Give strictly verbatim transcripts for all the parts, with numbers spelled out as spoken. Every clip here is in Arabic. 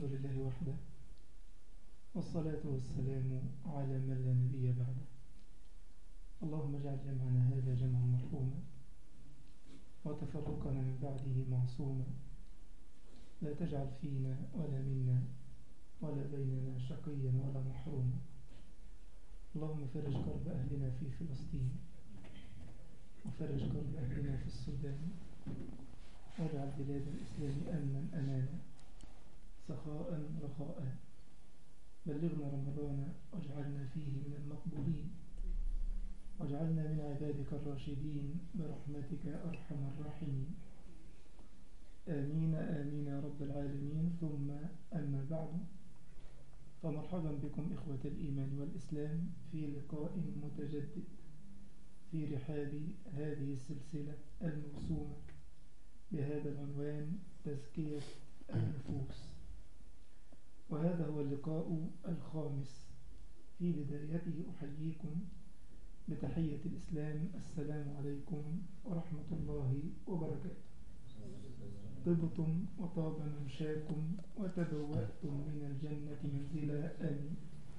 الحمد لله وحده، والصلاة والسلام على من لا نبي بعده. اللهم اجعل جمعنا هذا جمعا مرحوما، وتفرقنا من بعده معصوما. لا تجعل فينا ولا منا ولا بيننا شقيا ولا محروما. اللهم فرج كرب أهلنا في فلسطين، وفرج كرب أهلنا في السودان، واجعل بلاد الإسلام أمنا أمانا، سخاء رخاء. بلغنا رمضان واجعلنا فيه من المقبولين، واجعلنا من عبادك الراشدين برحمتك أرحم الراحمين. آمين آمين يا رب العالمين. ثم أما بعد، فمرحبا بكم إخوة الإيمان والإسلام في لقاء متجدد في رحاب هذه السلسلة الموسومة بهذا العنوان: تزكية النفوس. وهذا هو اللقاء الخامس. في بدايته أحييكم بتحية الإسلام: السلام عليكم ورحمة الله وبركاته. طبتم وطاب ممشاكم وتبوأتم من الجنة منزلا. آمين.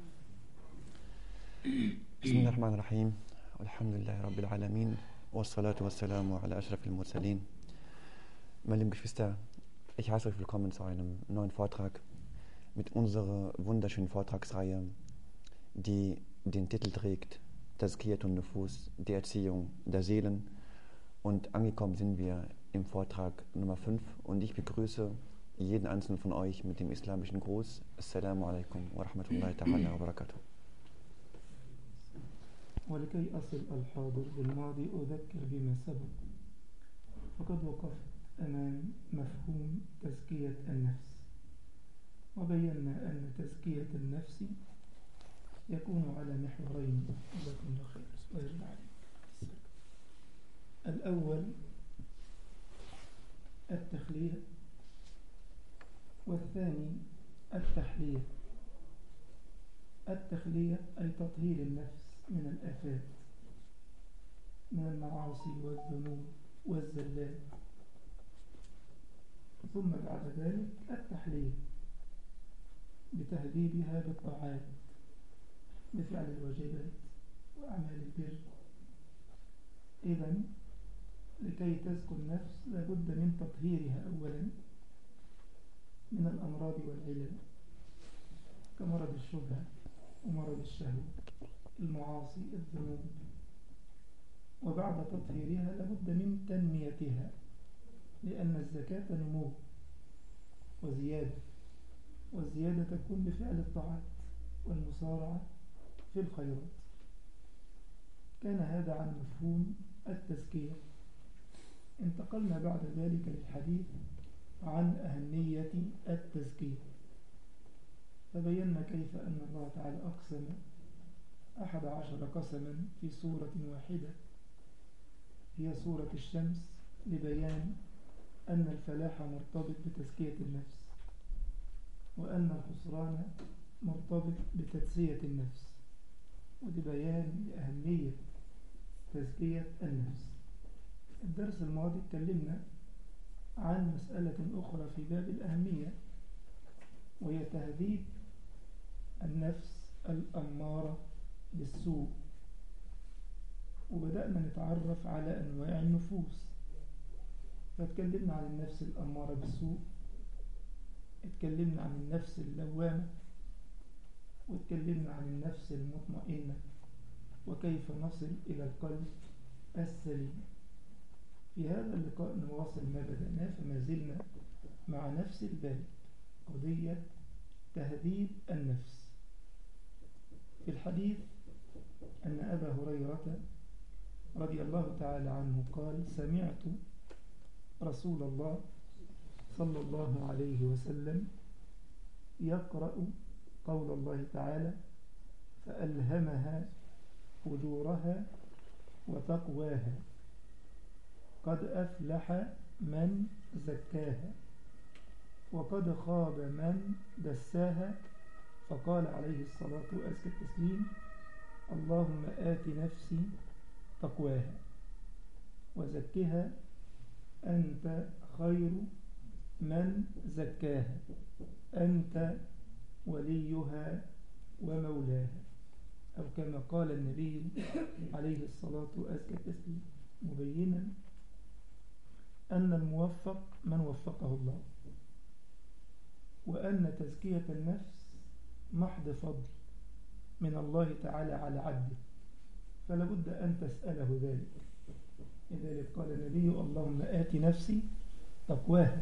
بسم الله الرحمن الرحيم، والحمد لله رب العالمين, والصلاة wassalamu ala ashrafil mursalin. Meine lieben Geschwister, ich heiße euch willkommen zu einem neuen Vortrag mit unserer wunderschönen Vortragsreihe, die den Titel trägt Tazkiyatun Nufus, die Erziehung der Seelen. Und angekommen sind wir im Vortrag Nummer fünf, und ich begrüße jeden einzelnen von euch mit dem islamischen Gruß: Assalamu alaikum wa rahmatullahi ta'ala wa barakatuh. ولكي أصل الحاضر بالماضي أذكر بما سبق. فقد وقفت أمام مفهوم تزكية النفس، وبينا أن تزكية النفس يكون على محورين. جزاكم الله خير ويرضى عليك. الأول التخلية، والثاني التحلية. التخلية أي تطهير النفس من الآفات، من المعاصي والذنوب والزلات. ثم بعد ذلك التحلية بتهذيبها بالطاعات، بفعل الواجبات وأعمال البر. إذن لكي تزكو النفس لابد من تطهيرها أولا من الأمراض والعلل، كمرض الشبهة ومرض الشهوة، المعاصي، الذنوب. وبعد تطهيرها لابد من تنميتها، لأن الزكاة نمو وزيادة، والزيادة تكون بفعل الطاعات والمسارعة في الخيرات. كان هذا عن مفهوم التزكية. انتقلنا بعد ذلك للحديث عن أهمية التزكية، فبينا كيف أن الله تعالى أقسم أحد عشر قسما في سورة واحدة، هي سورة الشمس، لبيان أن الفلاح مرتبط بتزكية النفس، وأن الخسران مرتبط بتزكية النفس، ولبيان لأهمية تزكية النفس. الدرس الماضي اتكلمنا عن مسألة أخرى في باب الأهمية، وهي تهذيب النفس الأمارة بالسوء، وبدأنا نتعرف على أنواع النفوس. فاتكلمنا عن النفس الأمارة بالسوء، اتكلمنا عن النفس اللوامة، واتكلمنا عن النفس المطمئنة، وكيف نصل إلى القلب السليم. في هذا اللقاء نواصل ما بدأناه، فما زلنا مع نفس الباب، قضية تهذيب النفس. في الحديث أن أبا هريرة رضي الله تعالى عنه قال: سمعت رسول الله صلى الله عليه وسلم يقرأ قول الله تعالى: فألهمها فجورها وتقواها، قد أفلح من زكاها، وقد خاب من دساها. فقال عليه الصلاة وأزكى التسليم: اللهم آت نفسي تقواها وزكها أنت خير من زكاها. أنت وليها ومولاها، أو كما قال النبي عليه الصلاة والسلام مبينا أن الموفق من وفقه الله، وأن تزكية النفس محض فضل من الله تعالى على عبده، فلا بد أن تسأله ذلك. لذلك قال النبي: اللهم آت نفسي تقواها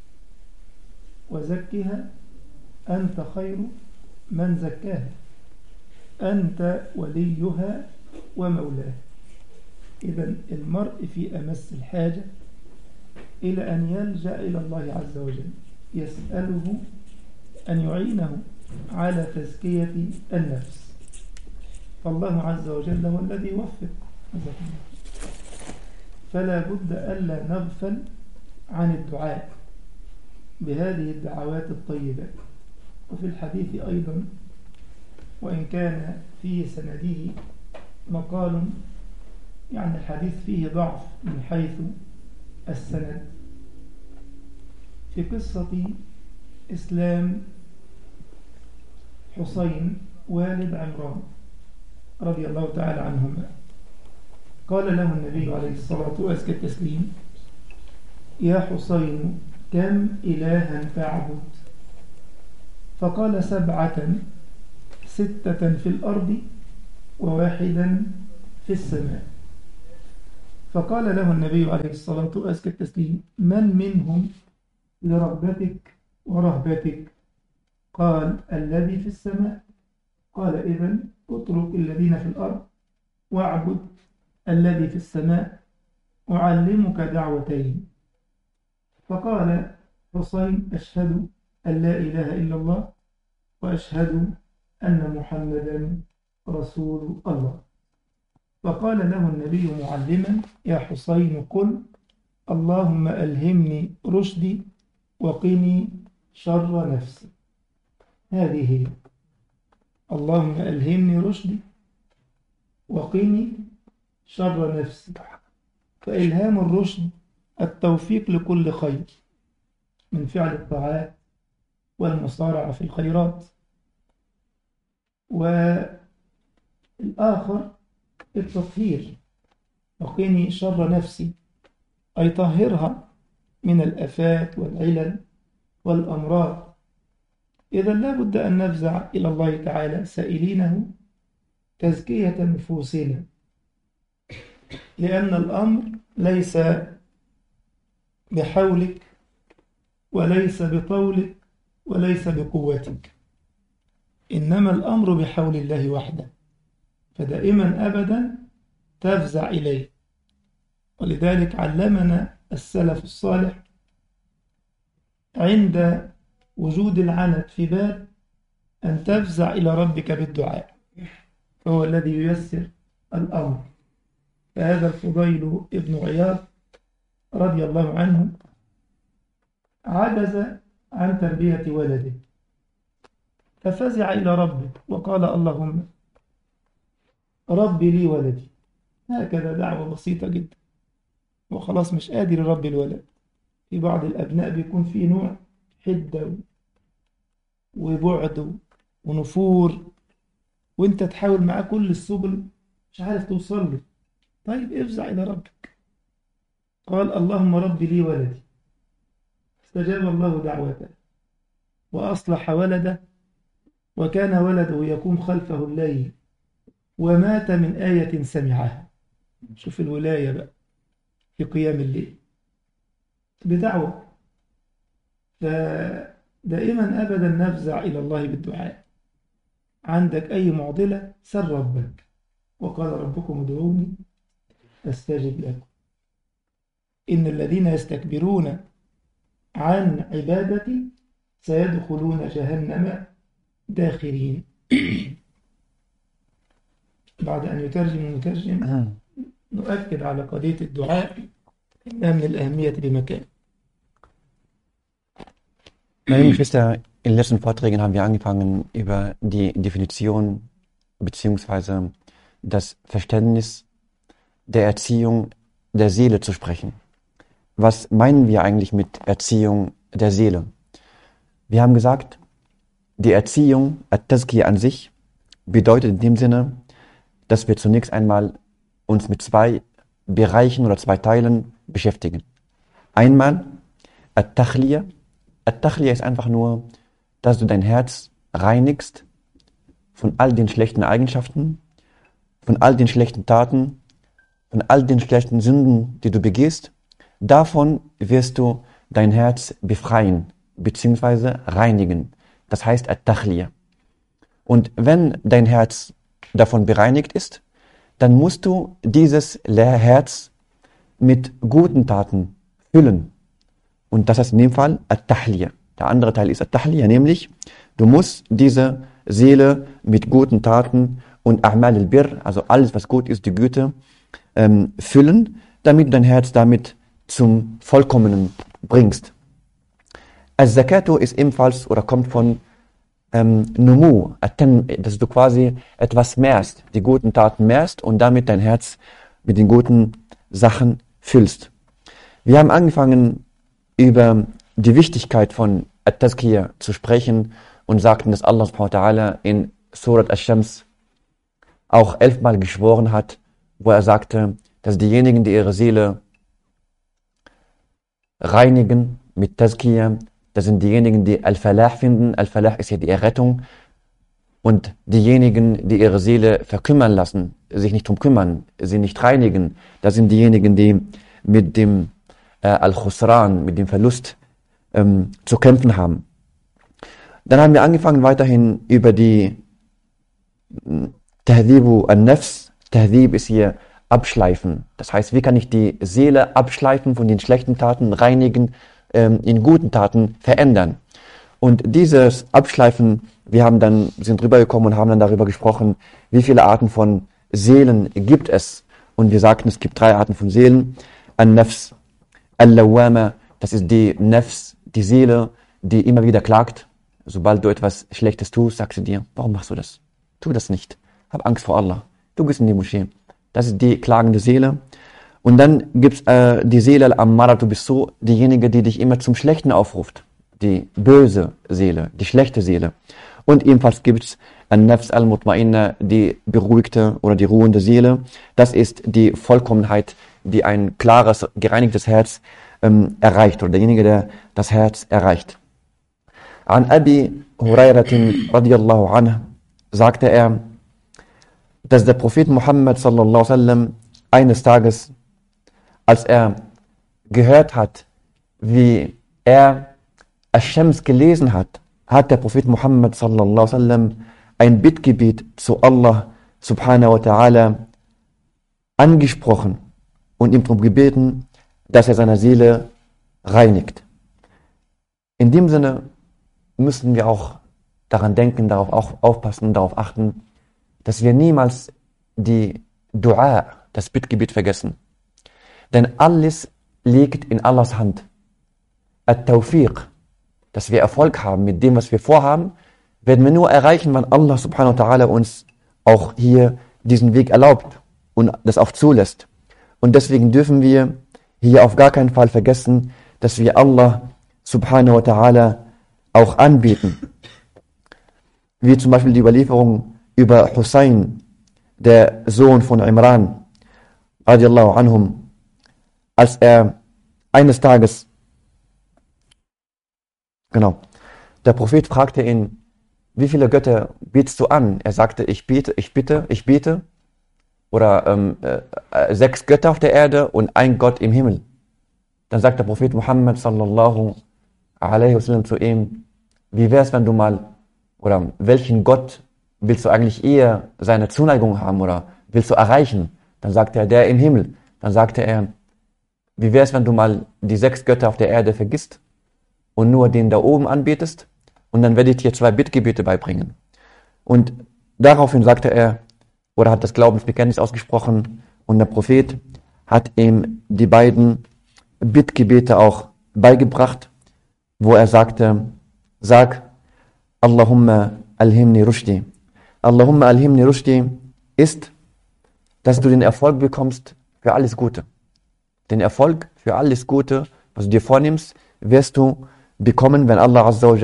وزكها أنت خير من زكاها أنت وليها ومولاها. إذن المرء في أمس الحاجة إلى أن يلجأ إلى الله عز وجل، يسأله أن يعينه على تزكية النفس، فالله عز وجل هو الذي يوفق، فلا بد ألا نغفل عن الدعاء بهذه الدعوات الطيبة. وفي الحديث أيضا، وإن كان في سنده مقال، يعني الحديث فيه ضعف من حيث السند، في قصة إسلام حسين والد عمران رضي الله تعالى عنهما. قال له النبي عليه الصلاة والسلام: يا حسين كم إلها تعبد؟ فقال: سبعة، ستة في الأرض وواحدا في السماء. فقال له النبي عليه الصلاة والسلام: من منهم لرغبتك ورهبتك؟ قال: الذي في السماء. قال: إذن اترك الذين في الأرض واعبد الذي في السماء، أعلمك دعوتين. فقال حسين: أشهد أن لا إله إلا الله وأشهد أن محمدا رسول الله. فقال له النبي معلما: يا حسين قل: اللهم ألهمني رشدي وقني شر نفسي. هذه هي: اللهم ألهمني رشدي وقني شر نفسي. فإلهام الرشد التوفيق لكل خير من فعل الطاعات والمصارعة في الخيرات، والآخر التطهير، وقني شر نفسي، أي طهرها من الآفات والعلل والأمراض. إذا لا بد أن نفزع إلى الله تعالى سائلينه تزكية نفوسنا، لأن الأمر ليس بحولك وليس بطولك وليس بقوتك، إنما الأمر بحول الله وحده، فدائما أبدا تفزع إليه. ولذلك علمنا السلف الصالح عند وجود العنت في باب أن تفزع إلى ربك بالدعاء، فهو الذي ييسر الأمر. فهذا الفضيل ابن عياض رضي الله عنه عجز عن تربية ولده، ففزع إلى ربه وقال: اللهم ربي لي ولدي. هكذا دعوة بسيطة جدا، وخلاص مش قادر يربي الولد. في بعض الأبناء بيكون فيه نوع حدة وبعد ونفور، وانت تحاول معاه كل السبل مش عارف توصل له. طيب افزع إلى ربك. قال: اللهم ربي لي ولدي. استجاب الله دعوته وأصلح ولده، وكان ولده يقوم خلفه الليل ومات من آية سمعها. شوف الولاية بقى في قيام الليل بدعوة. فدائما أبدا نفزع إلى الله بالدعاء. عندك أي معضلة سل ربك، وقال ربكم ادعوني أستجب لكم. إن الذين يستكبرون عن عبادتي سيدخلون جهنم داخرين. بعد أن يترجم المترجم نؤكد على قضية الدعاء إنها من الأهمية بمكان. Meine Geschwister, in den letzten Vorträgen haben wir angefangen, über die Definition bzw. das Verständnis der Erziehung der Seele zu sprechen. Was meinen wir eigentlich mit Erziehung der Seele? Wir haben gesagt, die Erziehung, At-Tazkiyah an sich, bedeutet in dem Sinne, dass wir zunächst einmal uns mit zwei Bereichen oder zwei Teilen beschäftigen. Einmal At-Takhliyah. At-Takhliyah ist einfach nur, dass du dein Herz reinigst von all den schlechten Eigenschaften, von all den schlechten Taten, von all den schlechten Sünden, die du begehst. Davon wirst du dein Herz befreien bzw. reinigen. Das heißt At-Takhliyah. Und wenn dein Herz davon bereinigt ist, dann musst du dieses leere Herz mit guten Taten füllen. Und das heißt in dem Fall At-Tahliyah. Der andere Teil ist At-Tahliyah, nämlich du musst diese Seele mit guten Taten und A'mal al-Birr, also alles was gut ist, die Güte, ähm, füllen, damit du dein Herz damit zum Vollkommenen bringst. Al-Zakatu ist ebenfalls oder kommt von ähm, Numu, dass du quasi etwas mehrst, die guten Taten mehrst und damit dein Herz mit den guten Sachen füllst. Wir haben angefangen, über die Wichtigkeit von At-Tazkiyah zu sprechen und sagten, dass Allah subhanahu wa ta'ala in Surat Ash-Shams auch elfmal geschworen hat, wo er sagte, dass diejenigen, die ihre Seele reinigen mit Tazkiyah, das sind diejenigen, die Al-Falah finden. Al-Falah ist ja die Errettung. Und diejenigen, die ihre Seele verkümmern lassen, sich nicht drum kümmern, sie nicht reinigen, das sind diejenigen, die mit dem äh, Al-Khusran, mit dem Verlust ähm, zu kämpfen haben. Dann haben wir angefangen weiterhin über die Tahdhibu an-Nafs. Tahdhib ist hier abschleifen. Das heißt, wie kann ich die Seele abschleifen von den schlechten Taten, reinigen, ähm, in guten Taten verändern. Und dieses Abschleifen, wir haben dann, sind rübergekommen und haben dann darüber gesprochen, wie viele Arten von Seelen gibt es. Und wir sagten, es gibt drei Arten von Seelen. An-Nafs, Al-Lawwama, das ist die Nafs, die Seele, die immer wieder klagt. Sobald du etwas Schlechtes tust, sagst du dir, warum machst du das? Tu das nicht. Hab Angst vor Allah. Du gehst in die Moschee. Das ist die klagende Seele. Und dann gibt's äh, die Seele Al-Ammaratu bis-Su, diejenige, die dich immer zum Schlechten aufruft. Die böse Seele, die schlechte Seele. Und ebenfalls gibt's An-Nafs Al-Mutma'inna, die beruhigte oder die ruhende Seele. Das ist die Vollkommenheit, die ein klares, gereinigtes Herz ähm, erreicht, oder derjenige, der das Herz erreicht. An Abi Hurairatin radiyallahu anhu sagte er, dass der Prophet Muhammad sallallahu alaihi wasallam eines Tages, als er gehört hat, wie er Ash-Shams gelesen hat, hat der Prophet Muhammad sallallahu alaihi wasallam ein Bittgebet zu Allah subhanahu wa ta'ala angesprochen und ihm darum gebeten, dass er seine Seele reinigt. In dem Sinne müssen wir auch daran denken, darauf auch aufpassen, darauf achten, dass wir niemals die Dua, das Bittgebet vergessen. Denn alles liegt in Allahs Hand. At-Tawfiq, dass wir Erfolg haben mit dem, was wir vorhaben, werden wir nur erreichen, wenn Allah subhanahu wa ta'ala uns auch hier diesen Weg erlaubt und das auch zulässt. Und deswegen dürfen wir hier auf gar keinen Fall vergessen, dass wir Allah subhanahu wa ta'ala auch anbeten. Wie zum Beispiel die Überlieferung über Hussein, der Sohn von Imran, radiallahu anhum, als er eines Tages, genau, der Prophet fragte ihn, wie viele Götter betest du an? Er sagte, ich bete, ich bitte, ich bete, oder ähm, äh, sechs Götter auf der Erde und ein Gott im Himmel. Dann sagt der Prophet Muhammad sallallahu alaihi wasallam zu ihm, wie wär's, wenn du mal, oder welchen Gott willst du eigentlich eher seine Zuneigung haben oder willst du erreichen? Dann sagt er, der im Himmel. Dann sagte er, wie wär's, wenn du mal die sechs Götter auf der Erde vergisst und nur den da oben anbetest? Und dann werde ich dir zwei Bittgebete beibringen. Und daraufhin sagte er, oder hat das Glaubensbekenntnis ausgesprochen, und der Prophet hat ihm die beiden Bittgebete auch beigebracht, wo er sagte, sag, Allahumma alhimni rushdi. Allahumma alhimni rushdi ist, dass du den Erfolg bekommst für alles Gute. Den Erfolg für alles Gute, was du dir vornimmst, wirst du bekommen, wenn Allah Azza wa Jal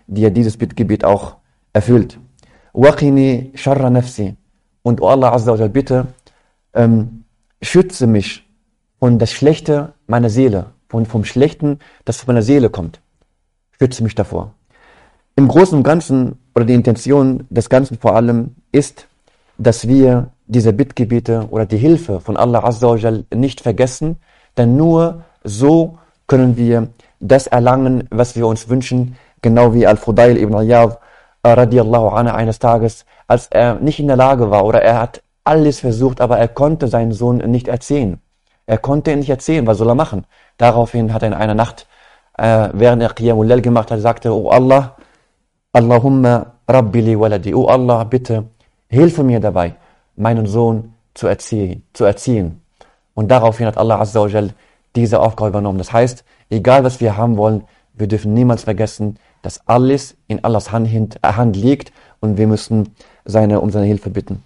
die ja dieses Bittgebet auch erfüllt. Waqini sharra nafsi. Und oh Allah Azza wa Jal, bitte ähm, schütze mich von das Schlechte meiner Seele, von, vom Schlechten, das von meiner Seele kommt. Schütze mich davor. Im Großen und Ganzen, oder die Intention des Ganzen vor allem, ist, dass wir diese Bittgebete oder die Hilfe von Allah Azza wa Jal nicht vergessen, denn nur so können wir das erlangen, was wir uns wünschen, genau wie Al-Fudail ibn Iyad radiallahu anhu eines Tages, als er nicht in der Lage war, oder er hat alles versucht, aber er konnte seinen Sohn nicht erziehen. Er konnte ihn nicht erziehen, was soll er machen? Daraufhin hat er in einer Nacht, äh, während er Qiyamul Lail gemacht hat, sagte, oh Allah, Allahumma Rabbi li waladi, oh Allah, bitte, hilfe mir dabei, meinen Sohn zu erziehen, zu erziehen. Und daraufhin hat Allah Azza wa Jal diese Aufgabe übernommen. Das heißt, egal was wir haben wollen, wir dürfen niemals vergessen, dass alles in Allahs Hand, Hand liegt und wir müssen seine, um seine Hilfe bitten.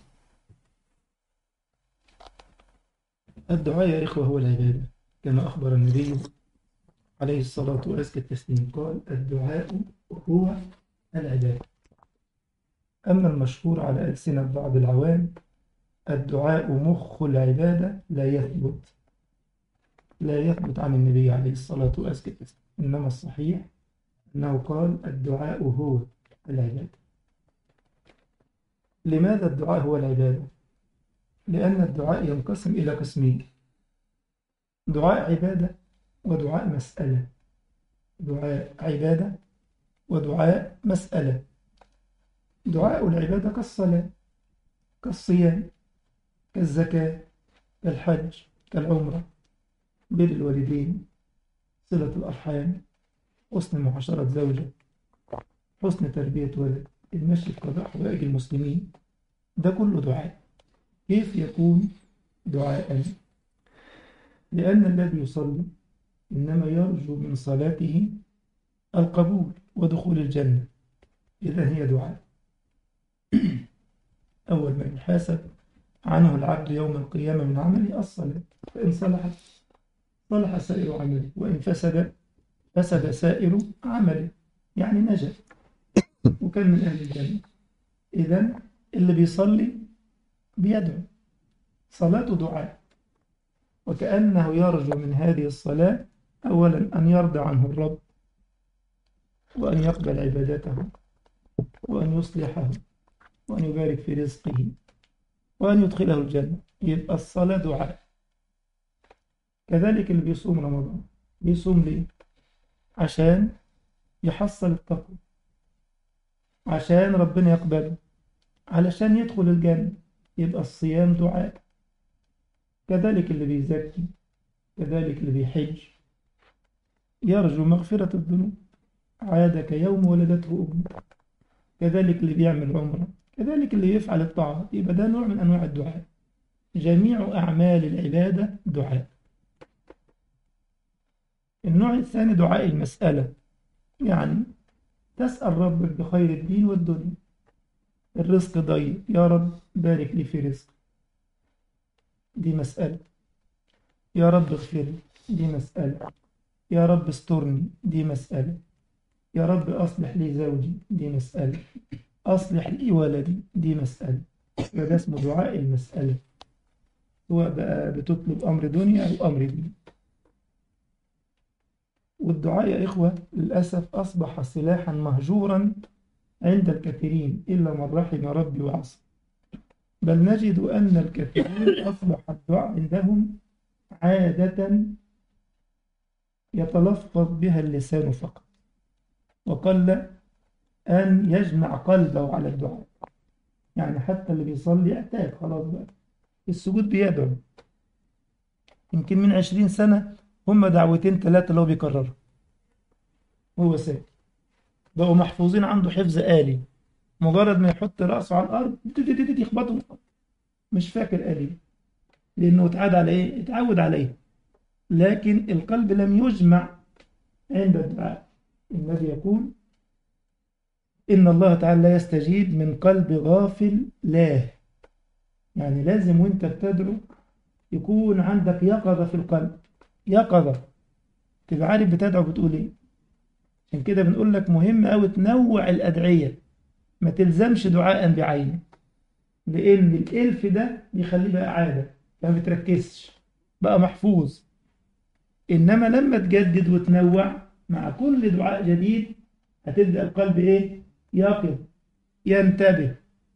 الدعاء يا إخوة هو العبادة كما أخبر النبي عليه الصلاة والتسليم قال الدعاء هو العبادة. أما المشهور على ألسنة بعض العوام الدعاء مخ العبادة لا يثبت لا يثبت عن النبي عليه الصلاة والسلام، إنما الصحيح أنه قال الدعاء هو العبادة. لماذا الدعاء هو العبادة؟ لأن الدعاء ينقسم إلى قسمين: دعاء عبادة ودعاء مسألة. دعاء عبادة ودعاء مسألة. دعاء العبادة كالصلاة، كالصيام، كالزكاة، كالحج، كالعمرة، بر الوالدين، صلة الأرحام، حسن معاشرة زوجة، حسن تربية ولد، المشي في قضاء حوائج المسلمين، ده كله دعاء. كيف يكون دعاء؟ لأن الذي يصلي إنما يرجو من صلاته القبول ودخول الجنة، إذا هي دعاء. أول ما يحاسب عنه العبد يوم القيامة من عمله الصلاة، فإن صلحت صلح سائر عمله، وإن فسد فسد سائر عمله، يعني نجا وكان من أهل الجنة. إذا اللي بيصلي بيدعو، صلاته دعاء، وكأنه يرجو من هذه الصلاة أولا أن يرضى عنه الرب، وأن يقبل عبادته، وأن يصلحه، وأن يبارك في رزقه، وأن يدخله الجنة. يبقى الصلاة دعاء. كذلك اللي بيصوم رمضان بيصوم ليه؟ عشان يحصل التقوى، عشان ربنا يقبله، علشان يدخل الجنة، يبقى الصيام دعاء. كذلك اللي بيزكي، كذلك اللي بيحج يرجو مغفرة الذنوب، عاد كيوم ولدته أمه. كذلك اللي بيعمل عمره، كذلك اللي يفعل الطاعات، يبقى ده نوع من أنواع الدعاء. جميع أعمال العبادة دعاء. النوع الثاني دعاء المسألة، يعني تسأل ربك بخير الدين والدنيا. الرزق ضيق، يا رب بارك لي في رزق، دي مسألة. يا رب اغفر لي، دي مسألة. يا رب استرني، دي مسألة. يا رب أصلح لي زوجي، دي مسألة. أصلح لي ولدي، دي مسألة. فده اسمه دعاء المسألة، سواء بقى بتطلب أمر دنيا أو أمر دين. والدعاء يا إخوة للأسف أصبح سلاحا مهجورا عند الكثيرين إلا من رحم ربي وعصى. بل نجد أن الكثيرين أصبح الدعاء عندهم عادة يتلفظ بها اللسان فقط، وقل أن يجمع قلبه على الدعاء. يعني حتى اللي بيصلي اعتاد خلاص بقى السجود بيدعو، يمكن من عشرين سنة هم دعوتين ثلاثة اللي هو بيكرروا وهو ساكت، بقوا محفوظين عنده حفظ آلي. مجرد ما يحط رأسه على الأرض يخبطه، مش فاكر آلي لأنه اتعاد على إيه؟ اتعود عليه، لكن القلب لم يجمع عند الدعاء. الذي يقول إن الله تعالى لا يستجيب من قلب غافل لاه، يعني لازم وانت بتدعو يكون عندك يقظة في القلب، يقظة، تبقى عارف بتدعو بتقول ايه. عشان كده بنقول لك مهم أوي تنوع الأدعية، ما تلزمش دعاء بعينه، لأن الإلف ده بيخليه بقى عادة، فما بتركزش، بقى محفوظ. إنما لما تجدد وتنوع مع كل دعاء جديد هتبدأ القلب إيه؟ يقظ، ينتبه.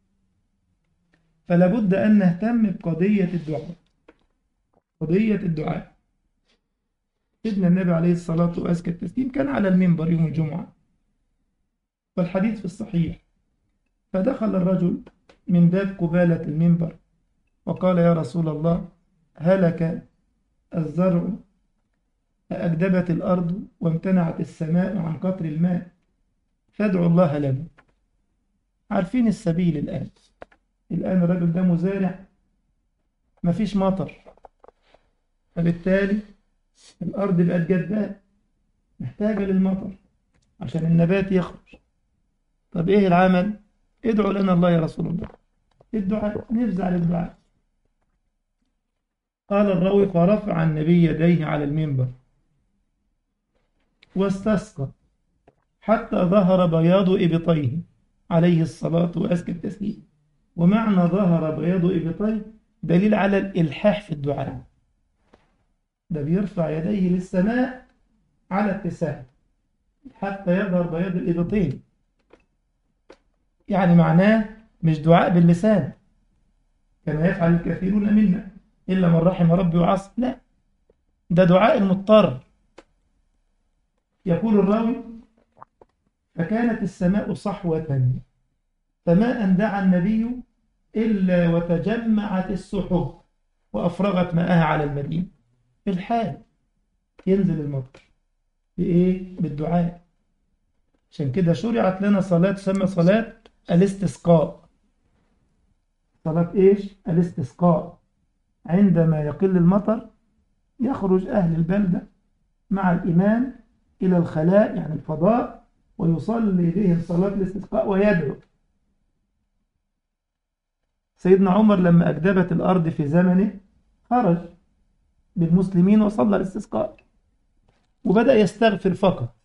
فلا بد أن نهتم بقضية الدعاء، قضية الدعاء. سيدنا النبي عليه الصلاة وأزكى التسليم كان على المنبر يوم الجمعة، والحديث في الصحيح، فدخل الرجل من باب قبالة المنبر وقال: يا رسول الله، هلك الزرع، أجدبت الأرض، وامتنعت السماء عن قطر الماء، فادعوا الله لنا. عارفين السبيل الآن، الآن الرجل ده مزارع، مفيش مطر، فبالتالي الأرض بقت جداء، محتاجة للمطر عشان النبات يخرج. طب إيه العمل؟ ادعوا لنا الله يا رسول الله. الدعاء، نفزع للدعاء. قال الراوي: فرفع النبي يديه على المنبر واستسقى حتى ظهر بياض إبطيه عليه الصلاة وأزكى التسليم. ومعنى ظهر بياض إبطيه دليل على الإلحاح في الدعاء، ده بيرفع يديه للسماء على اتساع حتى يظهر بياض الإبطين، يعني معناه مش دعاء باللسان كما يفعل الكثيرون منا إلا من رحم ربي وعصى، لا، ده دعاء المضطر. يقول الراوي: فكانت السماء صحوة، فما أن دعا النبي إلا وتجمعت السحب وأفرغت ماءها على المدينة. في الحال ينزل المطر بإيه؟ بالدعاء. عشان كده شرعت لنا صلاة تسمى صلاة الاستسقاء. صلاة إيش؟ الاستسقاء. عندما يقل المطر يخرج أهل البلدة مع الإمام إلى الخلاء، يعني الفضاء، ويصلي بهم صلاة الاستسقاء ويدعو. سيدنا عمر لما أجدبت الأرض في زمنه خرج بالمسلمين وصلى الاستسقاء وبدأ يستغفر فقط،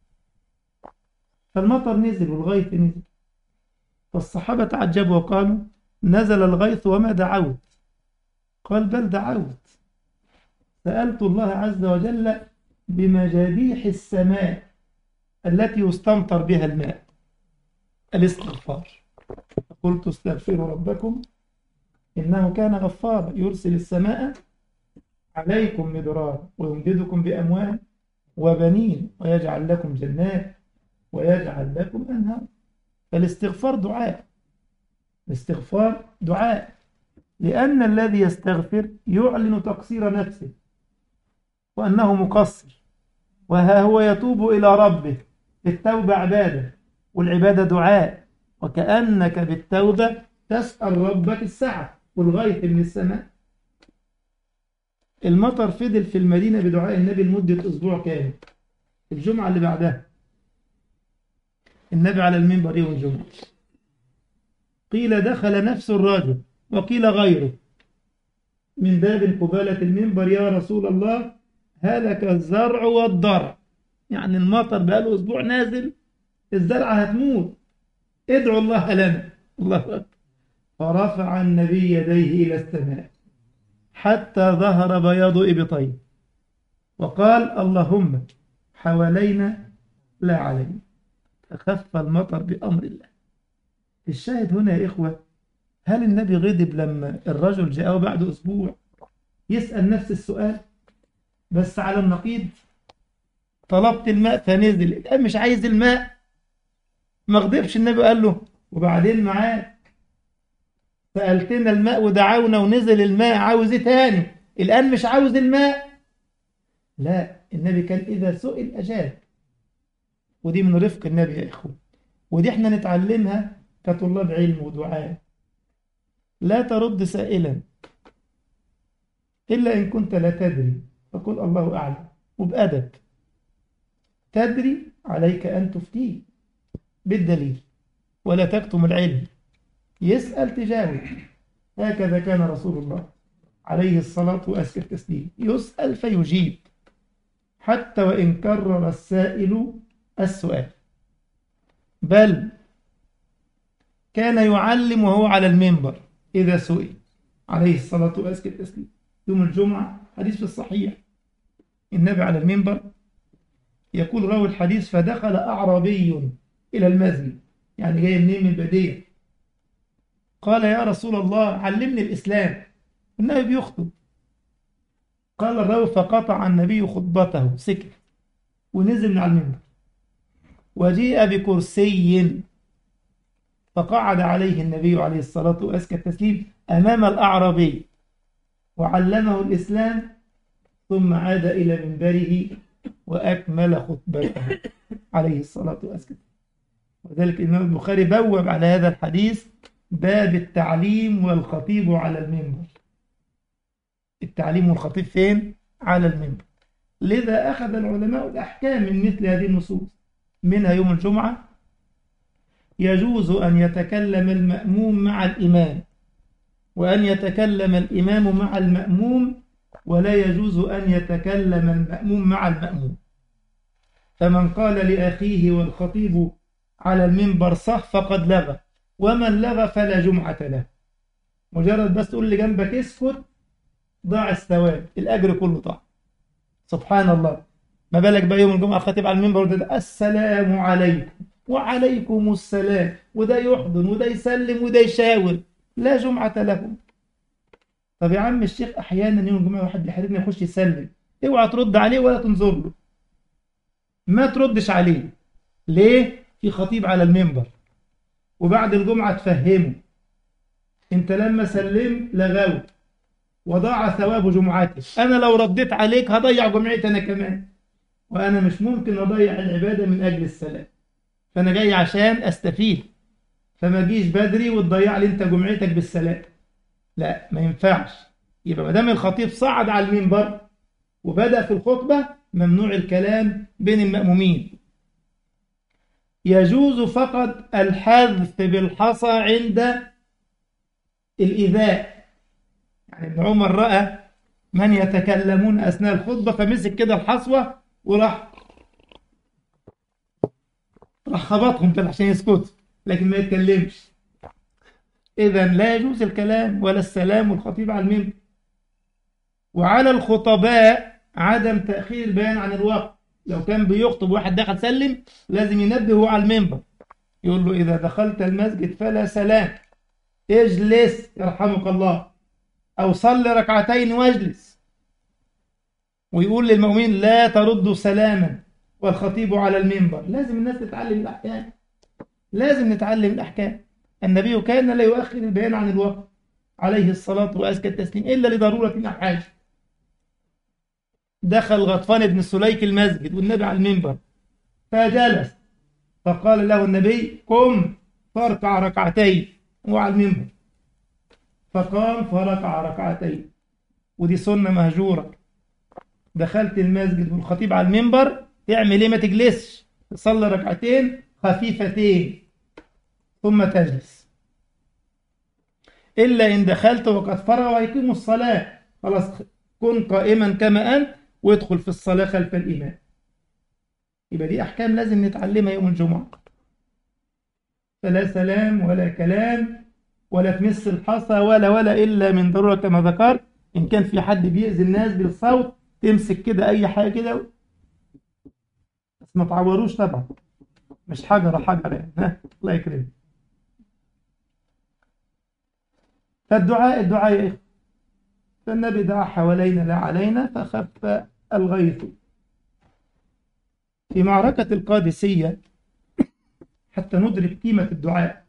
فالمطر نزل والغيث نزل، فالصحابة تعجبوا وقالوا: نزل الغيث وما دعوت؟ قال: بل دعوت، سألت الله عز وجل بمجاديح السماء التي يستمطر بها الماء الاستغفار، فقلت: استغفروا ربكم إنه كان غفارا يرسل السماء عليكم مدرارا ويمددكم بأموال وبنين ويجعل لكم جنات ويجعل لكم أنهار. فالاستغفار دعاء، الاستغفار دعاء، لأن الذي يستغفر يعلن تقصير نفسه وأنه مقصر، وها هو يتوب إلى ربه. التوبة عبادة، والعبادة دعاء، وكأنك بالتوبة تسأل ربك السعة والغيث من السماء. المطر فضل في المدينة بدعاء النبي لمدة أسبوع كامل. الجمعة اللي بعدها النبي على المنبر يوم الجمعة، قيل دخل نفس الرجل وقيل غيره من باب قبالة المنبر: يا رسول الله، هلك الزرع والضرع، يعني المطر بقاله أسبوع نازل، الزرعة هتموت، ادعوا الله لنا. الله أكبر. فرفع النبي يديه إلى السماء حتى ظهر بياض إبطيه وقال: اللهم حوالينا لا علينا، فخف المطر بأمر الله. الشاهد هنا يا إخوة، هل النبي غضب لما الرجل جاءه بعد أسبوع يسأل نفس السؤال بس على النقيض؟ طلبت الماء فنزل، الآن مش عايز الماء، ما غضبش النبي، قال له: وبعدين معاك سألتنا الماء ودعونا ونزل الماء، عاوز ايه تاني؟ الآن مش عاوز الماء. لا، النبي كان إذا سئل أجاب، ودي من رفق النبي يا إخوة، ودي احنا نتعلمها كطلاب علم ودعاء. لا ترد سائلا إلا إن كنت لا تدري، فقل الله أعلم، وبأدب. تدري عليك أن تفتيه بالدليل ولا تكتم العلم، يسأل تجاوب. هكذا كان رسول الله عليه الصلاة وأزكى التسليم، يسأل فيجيب حتى وإن كرر السائل السؤال، بل كان يعلم وهو على المنبر إذا سئل عليه الصلاة والسلام. يوم الجمعة حديث في الصحيح، النبي على المنبر يقول راوي الحديث: فدخل أعرابي إلى المسجد، يعني جاي منين؟ من البدية. قال: يا رسول الله علمني الإسلام. النبي بيخطب. قال الراوي: فقطع النبي خطبته، سكت ونزل من على المنبر، وجيء بكرسي فقعد عليه النبي عليه الصلاة وأزكى التسليم أمام الأعرابي وعلمه الإسلام، ثم عاد إلى منبره وأكمل خطبته عليه الصلاة والسلام. وذلك الإمام البخاري بوب على هذا الحديث باب التعليم والخطيب على المنبر. التعليم والخطيب فين؟ على المنبر. لذا أخذ العلماء الأحكام من مثل هذه النصوص، منها يوم الجمعة يجوز أن يتكلم المأموم مع الإمام، وأن يتكلم الإمام مع المأموم، ولا يجوز أن يتكلم المأموم مع المأموم. فمن قال لأخيه والخطيب على المنبر صح فقد لغى، ومن لغى فلا جمعة له. مجرد بس تقول اللي جنبك اسكت ضاع الثواب، الأجر كله ضاع. سبحان الله، ما بالك بقى يوم الجمعة الخطيب على المنبر وده السلام عليكم وعليكم السلام، وده يحضن وده يسلم وده يشاور، لا جمعة لهم. طب يا عم الشيخ، أحيانا يوم الجمعة واحد بيحرجني يخش يسلم، اوعى ترد عليه ولا تنظر له، ما تردش عليه. ليه؟ في خطيب على المنبر، وبعد الجمعة تفهمه انت لما سلم لغوت وضاع ثواب جمعتك، انا لو رديت عليك هضيع جمعتي انا كمان، وانا مش ممكن اضيع العبادة من اجل السلام، فانا جاي عشان استفيد، فما جيش بدري وتضيع لي انت جمعتك بالسلام. لا، ما ينفعش. يبقى ما دام الخطيب صعد على المنبر وبدأ في الخطبة، ممنوع الكلام بين المأمومين. يجوز فقط الحذف بالحصى عند الإيذاء. يعني ابن عمر رأى من يتكلمون أثناء الخطبة فمسك كده الحصوة وراح راح خبطهم كده عشان يسكتوا، لكن ما يتكلمش. إذا لا يجوز الكلام ولا السلام والخطيب على المنبر. وعلى الخطباء عدم تأخير البيان عن الوقت. لو كان بيخطب واحد دخل سلم لازم ينبهه على المنبر، يقول له: إذا دخلت المسجد فلا سلام، اجلس يرحمك الله، أو صل ركعتين واجلس. ويقول للمؤمنين: لا تردوا سلاما والخطيب على المنبر. لازم الناس تتعلم الأحكام، لازم نتعلم الأحكام. النبي كان لا يؤخر البيان عن الوقت عليه الصلاة وأزكى التسليم إلا لضرورة أو حاجة. دخل غطفان بن سليك المسجد والنبي على المنبر فجلس، فقال له النبي: قم فاركع ركعتين، هو على المنبر. فقام فركع ركعتين، ودي سنة مهجورة. دخلت المسجد والخطيب على المنبر تعمل ايه؟ ما تجلسش، تصلي ركعتين خفيفتين ثم تجلس، إلا إن دخلت وقد فرغ ويقيم الصلاة، خلاص كن قائما كما أنت وادخل في الصلاة خلف الإمام. يبقى دي أحكام لازم نتعلمها يوم الجمعة. فلا سلام ولا كلام ولا تمس الحصى ولا ولا إلا من ضرورة كما ذكرت. إن كان في حد بيأذي الناس بالصوت تمسك كده أي حاجة كده، بس ما تعوروش طبعا، مش حجرة حجرة يعني. ها، الله يكرمك. فالدعاء الدعاء يا إخوة، فالنبي دعا حوالينا لا علينا فخف الغيث. في معركة القادسية حتى ندرك قيمة الدعاء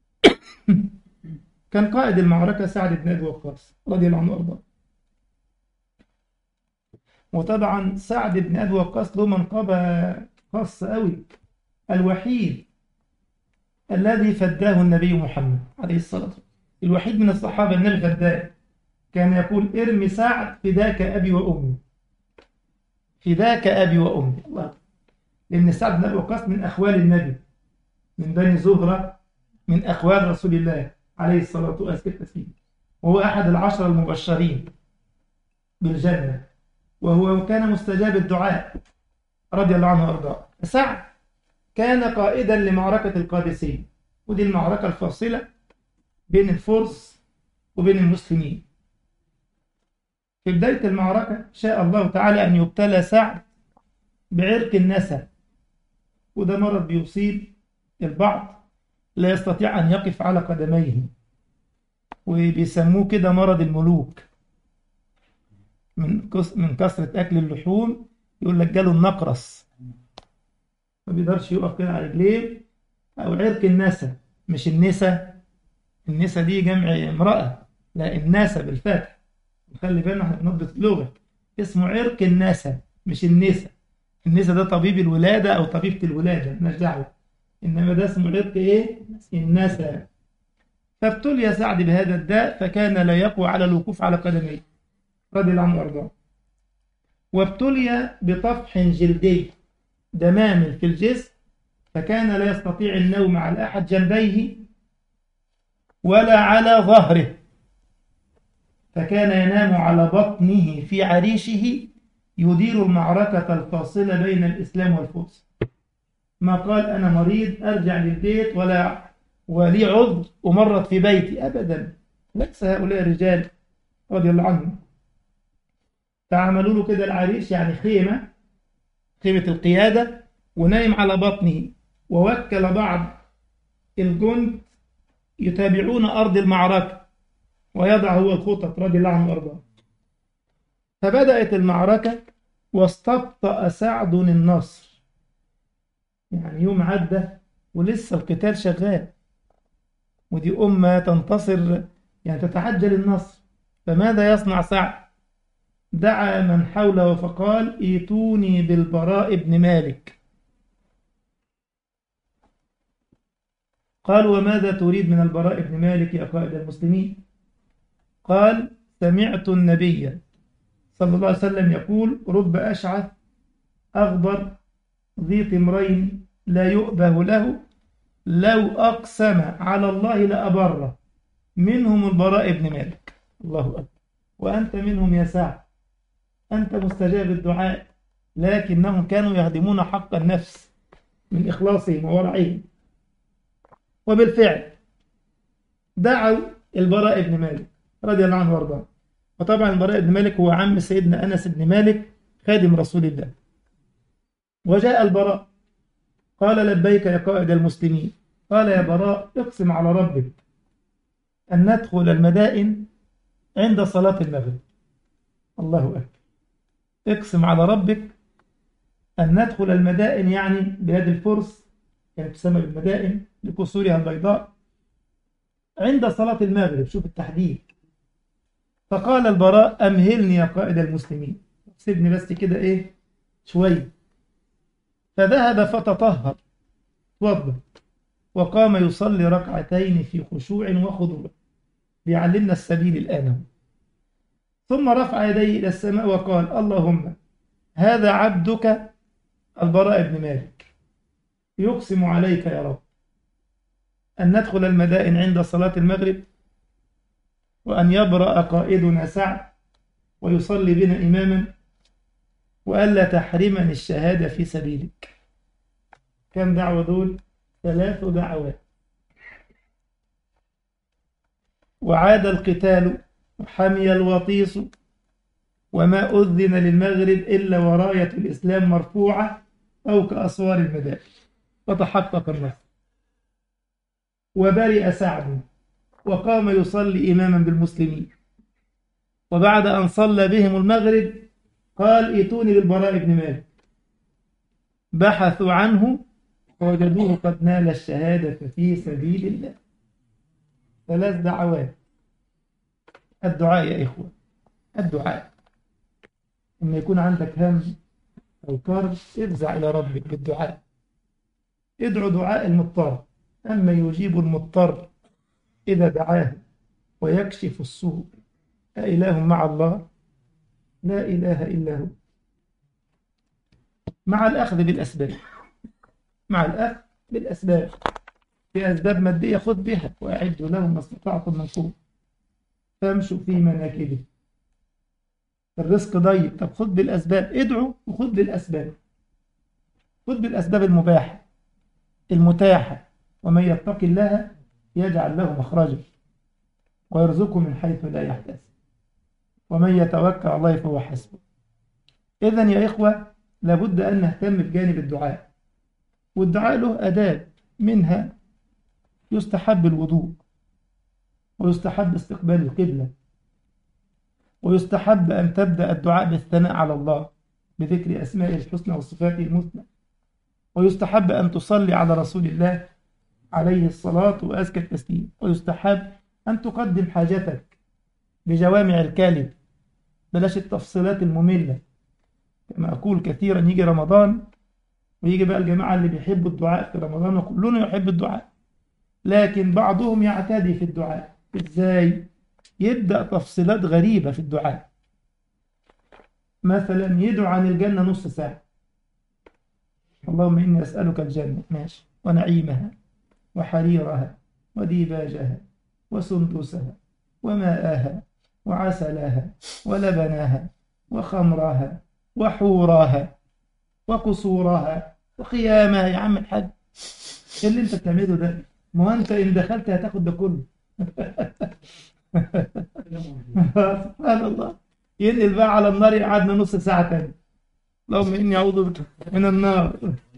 كان قائد المعركة سعد بن أبي وقاص رضي الله عنه وأرضاه. وطبعا سعد بن أبي وقاص له منقبة خاصة قوي، الوحيد الذي فداه النبي محمد عليه الصلاة والسلام، الوحيد من الصحابة النبي فداه. كان يقول: ارمي سعد فداك أبي وأمي، فداك أبي وأمي. الله، لأن سعد بن أبي وقاص من أخوال النبي، من بني زهرة، من أخوال رسول الله عليه الصلاة والسلام، وهو أحد العشر المبشرين بالجنة، وهو كان مستجاب الدعاء رضي الله عنه وأرضاه. سعد كان قائدا لمعركة القادسية، ودي المعركة الفاصلة بين الفرس وبين المسلمين. في بداية المعركة شاء الله تعالى أن يبتلى سعد بعرق النسا، وده مرض بيصيب البعض لا يستطيع أن يقف على قدميه، وبيسموه كده مرض الملوك، من من كثرة أكل اللحوم يقول لك جاله النقرس، ما بيقدرش يقف كده على رجليه. أو عرق النسا، مش النسا، النسا دي جمع امرأة، لا النسا بالفتح، خلي بالنا احنا بنضبط اللغة، اسمه عرق النسا مش النسا. النسا ده طبيب الولادة أو طبيبة الولادة، مالناش دعوة، إنما ده اسمه عرق إيه؟ النسا. فابتلي سعد بهذا الداء فكان لا يقوى على الوقوف على قدميه رضي الله عنه وارضاه. وابتلي بطفح جلدي دمام في الجسم، فكان لا يستطيع النوم على أحد جنبيه ولا على ظهره، فكان ينام على بطنه في عريشه يدير المعركة الفاصلة بين الإسلام والفرس. ما قال أنا مريض أرجع للبيت ولا ولي عذر ومرض في بيتي أبدا، ليس هؤلاء الرجال رضي الله عنهم. فعملوا له كده العريش، يعني خيمة، خيمة القيادة، ونايم على بطنه، ووكل بعض الجند يتابعون أرض المعركة ويضع هو الخطط رضي الله عنه وارضاه. فبدأت المعركة واستبطأ سعد النصر، يعني يوم عدى ولسه القتال شغال، ودي أمة تنتصر يعني تتعجل النصر. فماذا يصنع سعد؟ دعا من حوله فقال ائتوني بالبراء بن مالك. قال وماذا تريد من البراء بن مالك يا قائد المسلمين؟ قال سمعت النبي صلى الله عليه وسلم يقول رب أشعث أغبر ذي طمرين لا يؤبه له لو أقسم على الله لأبره، منهم البراء بن مالك. الله أكبر. وأنت منهم يا سعد، أنت مستجاب الدعاء، لكنهم كانوا يهدمون حق النفس من إخلاصهم وورعهم. وبالفعل دعوا البراء بن مالك رضي الله عنه وارضاه. وطبعا البراء بن مالك هو عم سيدنا أنس بن مالك خادم رسول الله. وجاء البراء قال لبيك يا قائد المسلمين. قال يا براء اقسم على ربك أن ندخل المدائن عند صلاة المغرب. الله أكبر. اقسم على ربك أن ندخل المدائن، يعني بلاد الفرس كانت تسمى بالمدائن لقصورها البيضاء، عند صلاة المغرب. شوف التحديد. فقال البراء أمهلني يا قائد المسلمين، سيبني بس كده إيه شوي. فذهب فتطهر توضأ وقام يصلي ركعتين في خشوع وخضوع، بيعلمنا السبيل الآن. ثم رفع يديه إلى السماء وقال اللهم هذا عبدك البراء بن مالك يقسم عليك يا رب أن ندخل المدائن عند صلاة المغرب، وأن يبرأ قائدنا سعد ويصلي بنا إماما، وألا تحرمني الشهادة في سبيلك. كم دعوة دول؟ ثلاث دعوات. وعاد القتال وحمي الوطيس، وما أذن للمغرب إلا وراية الإسلام مرفوعة أو كأسوار المدائن، وتحقق النصر. وبرئ سعد وقام يصلي إماما بالمسلمين. وبعد أن صلى بهم المغرب قال ائتوني بالبراء بن مالك. بحثوا عنه فوجدوه قد نال الشهادة في سبيل الله. ثلاث دعوات. الدعاء يا إخوة، الدعاء. لما يكون عندك هم أو كرب افزع إلى ربك بالدعاء. ادعو دعاء المضطر، أما يجيب المضطر إذا دعاه ويكشف السوء أإله مع الله؟ لا إله إلا هو. مع الأخذ بالأسباب، مع الأخذ بالأسباب. في أسباب مادية خذ بها، وأعدوا لهم ما استطعتم من قوة فامشوا في مناكبه. الرزق ضيق، طب خذ بالأسباب، ادعو وخذ بالأسباب، خذ بالأسباب المباحة. المتاحة. ومن يتق الله يجعل له مخرجا ويرزقه من حيث لا يحتسب ومن يتوكل على الله فهو حسبه. إذن يا إخوة لابد أن نهتم بجانب الدعاء، والدعاء له آداب، منها يستحب الوضوء، ويستحب استقبال القبلة، ويستحب أن تبدأ الدعاء بالثناء على الله بذكر أسمائه الحسنى وصفاته المثنى، ويستحب أن تصلي على رسول الله عليه الصلاة وأزكى التسليم، ويستحب أن تقدم حاجتك بجوامع الكلم، بلاش التفصيلات المملة. كما أقول كثيرا يجي رمضان ويجي بقى الجماعة اللي بيحبوا الدعاء في رمضان، وكلنا يحب الدعاء، لكن بعضهم يعتدي في الدعاء. إزاي؟ يبدأ تفصيلات غريبة في الدعاء، مثلا يدعو عن الجنة نص ساعة، اللهم إني أسألك الجنة، ماشي، ونعيمها وحريرها وديباجها وسندسها وماءها وعسلها ولبنها وخمرها وحورها وقصورها وخيامها. يا عم الحاج ايه اللي انت بتعمله ده؟ ما هو انت ان دخلت هتاخد ده كله. سبحان الله. ينقل بقى على النار، يقعدنا نص ساعة تاني، اللهم إني أعوذ بك من النار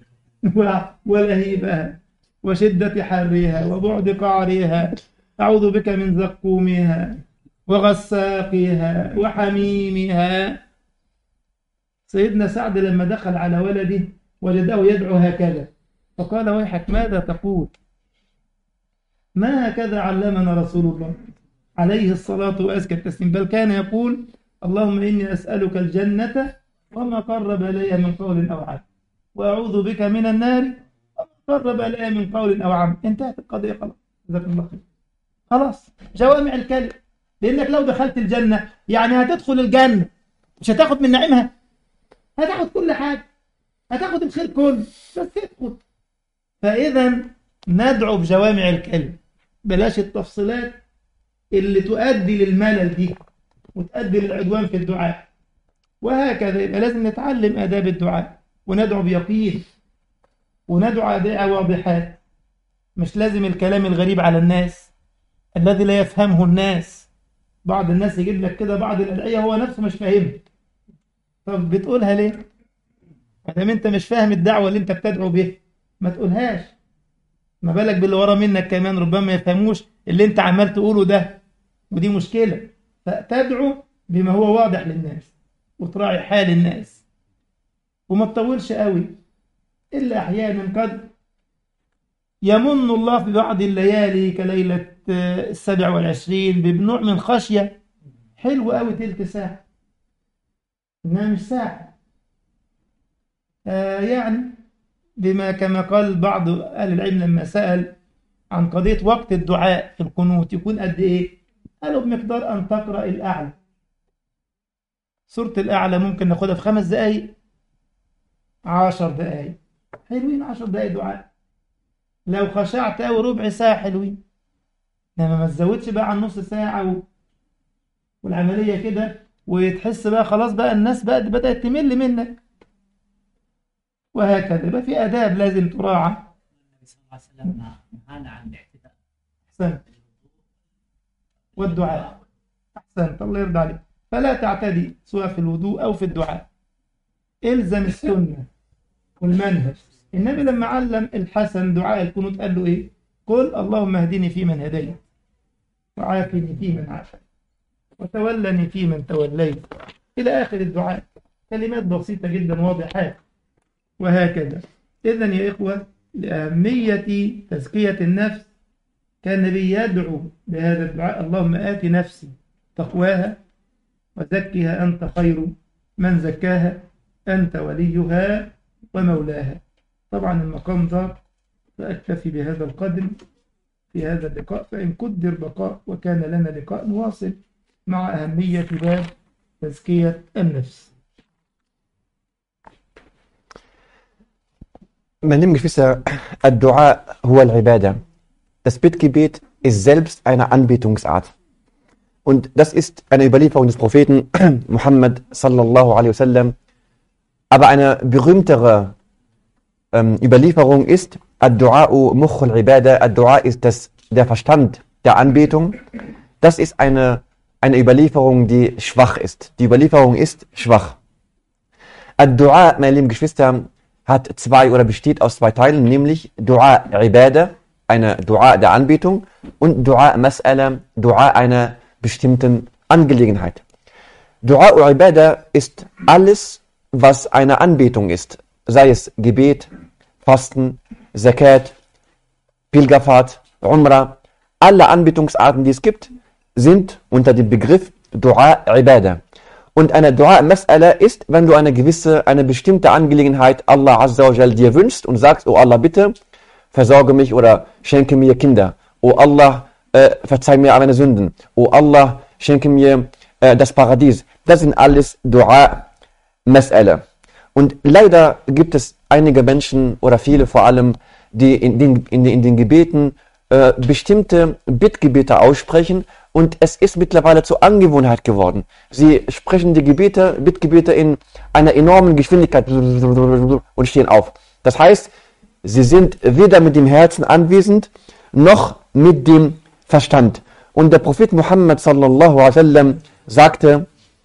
ولهيبها وشدة حرها وبعد قعرها، أعوذ بك من زقومها وغساقها وحميمها. سيدنا سعد لما دخل على ولده وجده يدعو هكذا فقال ويحك ماذا تقول؟ ما هكذا علمنا رسول الله عليه الصلاة وأزكى التسليم، بل كان يقول اللهم إني أسألك الجنة وما قرب إليها من قول أو عمل، وأعوذ بك من النار وما قرب إليها من قول أو عمل. انتهت القضية خلاص، جزاكم الله خير. خلاص جوامع الكلم، لأنك لو دخلت الجنة يعني هتدخل الجنة، مش هتاخد من نعيمها، هتاخد كل حاجة، هتاخد الخير كله، بس تدخل. فإذا ندعو بجوامع الكلم، بلاش التفصيلات اللي تؤدي للملل دي وتؤدي للعدوان في الدعاء. وهكذا يبقى لازم نتعلم آداب الدعاء وندعو بيقين وندعو أدعية واضحات، مش لازم الكلام الغريب على الناس الذي لا يفهمه الناس. بعض الناس يجيب لك كده بعض الأدعية هو نفسه مش فاهمها، طب بتقولها ليه؟ ما دام انت مش فاهم الدعوة اللي انت بتدعو بيها ما تقولهاش، ما بالك باللي ورا منك كمان ربما ما يفهموش اللي انت عمال تقوله ده، ودي مشكلة. فتدعو بما هو واضح للناس وتراعي حال الناس وما تطولش قوي، إلا أحيانا قد يمن الله في بعض الليالي كليلة السبع والعشرين بنوع من خشية حلو قوي، تلت ساعة، إنها مش ساعة. آه يعني بما كما قال بعض أهل العلم لما سأل عن قضية وقت الدعاء في القنوت يكون قد إيه؟ قالوا بمقدار أن تقرأ الأعلى، سورة الأعلى ممكن ناخدها في خمس دقايق، عشر دقايق حلوين، عشر دقايق دعاء. لو خشعت أو ربع ساعة حلوين، لما ما تزودش بقى عن نص ساعة و... والعملية كده وتحس بقى خلاص بقى الناس بقى بدأت تمل منك. وهكذا يبقى في آداب لازم تراعى. النبي صلى الله عليه وسلم نهانا عن الاعتداء. أحسنت. والدعاء أحسنت، الله يرضى عليك. فلا تعتدي سواء في الوضوء أو في الدعاء، إلزم السنة والمنهج. النبي لما علم الحسن دعاء القنوت قال له إيه؟ قل اللهم اهدني فيمن هديت وعافني فيمن عافيت وتولني فيمن توليت إلى آخر الدعاء، كلمات بسيطة جدا واضحات. وهكذا. إذن يا إخوة لأهمية تزكية النفس كان النبي يدعو بهذا الدعاء اللهم آت نفسي تقواها وزكها أنت خير من زكاها أنت وليها ومولاها. طبعا المقام ده فأكتفي بهذا القدر في هذا اللقاء، فإن قدر بقاء وكان لنا لقاء نواصل مع أهمية باب تزكية النفس. Meine lieben Geschwister, Ad-Dua huwa al-Ibadah. Das Bittgebet ist selbst eine Anbetungsart. Und das ist eine Überlieferung des Propheten Muhammad sallallahu alaihi wasallam. Aber eine berühmtere ähm, Überlieferung ist, Ad-Du'a'u Mukhul Ibadah, Ad-Du'a ist das, der Verstand der Anbetung. Das ist eine, eine Überlieferung, die schwach ist. Die Überlieferung ist schwach. Ad-Du'a, meine lieben Geschwister, hat zwei oder besteht aus zwei Teilen, nämlich Du'a Ibadah, eine Du'a der Anbetung, und Du'a Mas'ala, Du'a einer bestimmten Angelegenheit. Du'a Ibadah ist alles, was eine Anbetung ist, sei es Gebet, Fasten, Zakat, Pilgerfahrt, Umrah. Alle Anbetungsarten, die es gibt, sind unter dem Begriff Du'a Ibadah. Und eine Du'a Mas'ala ist, wenn du eine gewisse, eine bestimmte Angelegenheit Allah Azza wa Jal dir wünschst und sagst, oh Allah, bitte versorge mich oder schenke mir Kinder. Oh Allah, äh, verzeih mir meine Sünden. Oh Allah, schenke mir äh, das Paradies. Das sind alles Du'a Mas'ala. Und leider gibt es einige Menschen oder viele vor allem, die in den, in den, in den Gebeten äh, bestimmte Bittgebete aussprechen, und es ist mittlerweile zur Angewohnheit geworden. Sie sprechen die Gebete, Bittgebete in einer enormen Geschwindigkeit und stehen auf. Das heißt, sie sind weder mit dem Herzen anwesend, noch mit dem Verstand. Und der Prophet Muhammad sallallahu alaihi wasallam sagte,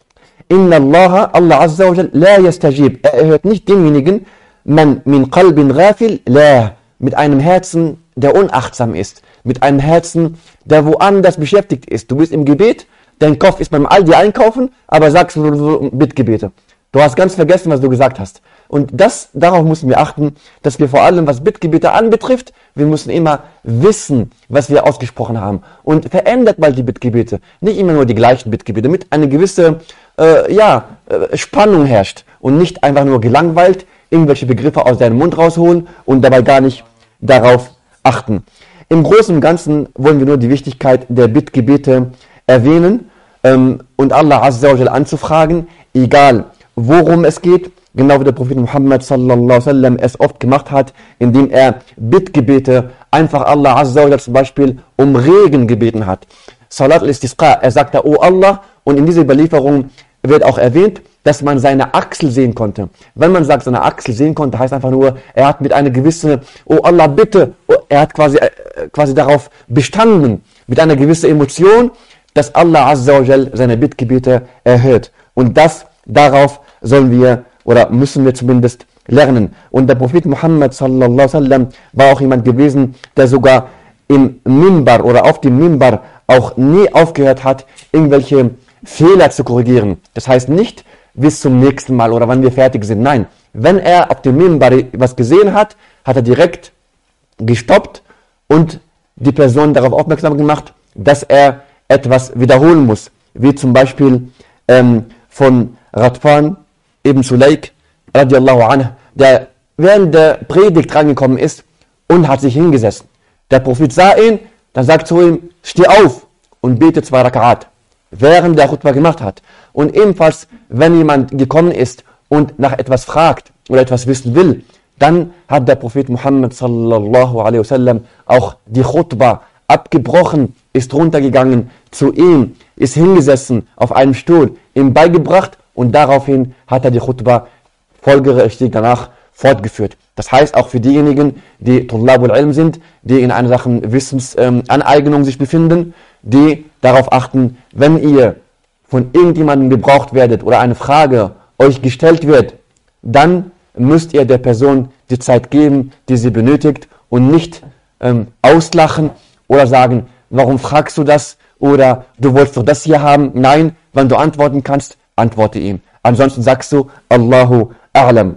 Inna Allah, Allah Azza wa Jal, la yastajib. Er erhört nicht denjenigen, man min qalbin ghafil, la, mit einem Herzen, der unachtsam ist, mit einem Herzen, der woanders beschäftigt ist. Du bist im Gebet, dein Kopf ist beim Aldi einkaufen, aber sagst Bittgebete. Du hast ganz vergessen, was du gesagt hast. Und das, darauf müssen wir achten, dass wir vor allem, was Bittgebete anbetrifft, wir müssen immer wissen, was wir ausgesprochen haben. Und verändert mal die Bittgebete. Nicht immer nur die gleichen Bittgebete, damit eine gewisse äh, ja, äh, Spannung herrscht und nicht einfach nur gelangweilt irgendwelche Begriffe aus deinem Mund rausholen und dabei gar nicht darauf achten. Im Großen und Ganzen wollen wir nur die Wichtigkeit der Bittgebete erwähnen ähm, und Allah Azza wa Jal anzufragen, egal worum es geht, genau wie der Prophet Muhammad sallallahu alaihi wasallam es oft gemacht hat, indem er Bittgebete einfach Allah Azza wa Jal zum Beispiel um Regen gebeten hat. Salat al-Istisqa, er sagte, oh Allah, und in dieser Überlieferung wird auch erwähnt, dass man seine Achsel sehen konnte. Wenn man sagt, seine Achsel sehen konnte, heißt einfach nur, er hat mit einer gewissen, oh Allah, bitte, er hat quasi, äh, quasi darauf bestanden, mit einer gewissen Emotion, dass Allah Azza wa Jal seine Bittgebete erhört. Und das, darauf sollen wir, oder müssen wir zumindest lernen. Und der Prophet Muhammad sallallahu alaihi wasallam war auch jemand gewesen, der sogar im Mimbar oder auf dem Mimbar auch nie aufgehört hat, irgendwelche Fehler zu korrigieren. Das heißt nicht bis zum nächsten Mal oder wann wir fertig sind. Nein, wenn er auf dem Mimbar was gesehen hat, hat er direkt gestoppt und die Person darauf aufmerksam gemacht, dass er etwas wiederholen muss. Wie zum Beispiel ähm, von Radfan ibn Sulaik radiallahu anhu, der während der Predigt reingekommen ist und hat sich hingesessen. Der Prophet sah ihn, dann sagt zu ihm, steh auf und bete zwei Raka'at, während der Khutbah gemacht hat. Und ebenfalls, wenn jemand gekommen ist und nach etwas fragt oder etwas wissen will, dann hat der Prophet Muhammad sallallahu alaihi wasallam auch die Khutbah abgebrochen, ist runtergegangen zu ihm, ist hingesessen auf einem Stuhl, ihm beigebracht und daraufhin hat er die Khutbah folgerichtig danach fortgeführt. Das heißt auch für diejenigen, die Tullabul Ilm sind, die in einer Sachen Wissensaneignung ähm, sich befinden, die darauf achten, wenn ihr von irgendjemandem gebraucht werdet oder eine Frage euch gestellt wird, dann müsst ihr der Person die Zeit geben, die sie benötigt und nicht ähm, auslachen oder sagen, warum fragst du das oder du wolltest doch das hier haben. Nein, wenn du antworten kannst, antworte ihm. Ansonsten sagst du Allahu A'lam.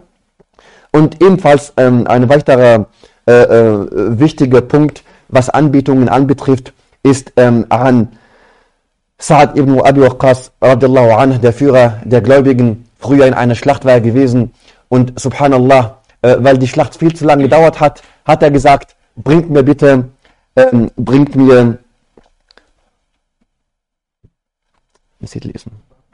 Und ebenfalls ähm, ein weiterer äh, äh, wichtiger Punkt, was Anbetungen anbetrifft, ist ähm, an Sa'ad ibn Abi Waqqas radiallahu anhu, der Führer der Gläubigen, früher in einer Schlacht war er gewesen und subhanallah, äh, weil die Schlacht viel zu lange gedauert hat, hat er gesagt, bringt mir bitte, ähm, bringt mir, was steht lesen?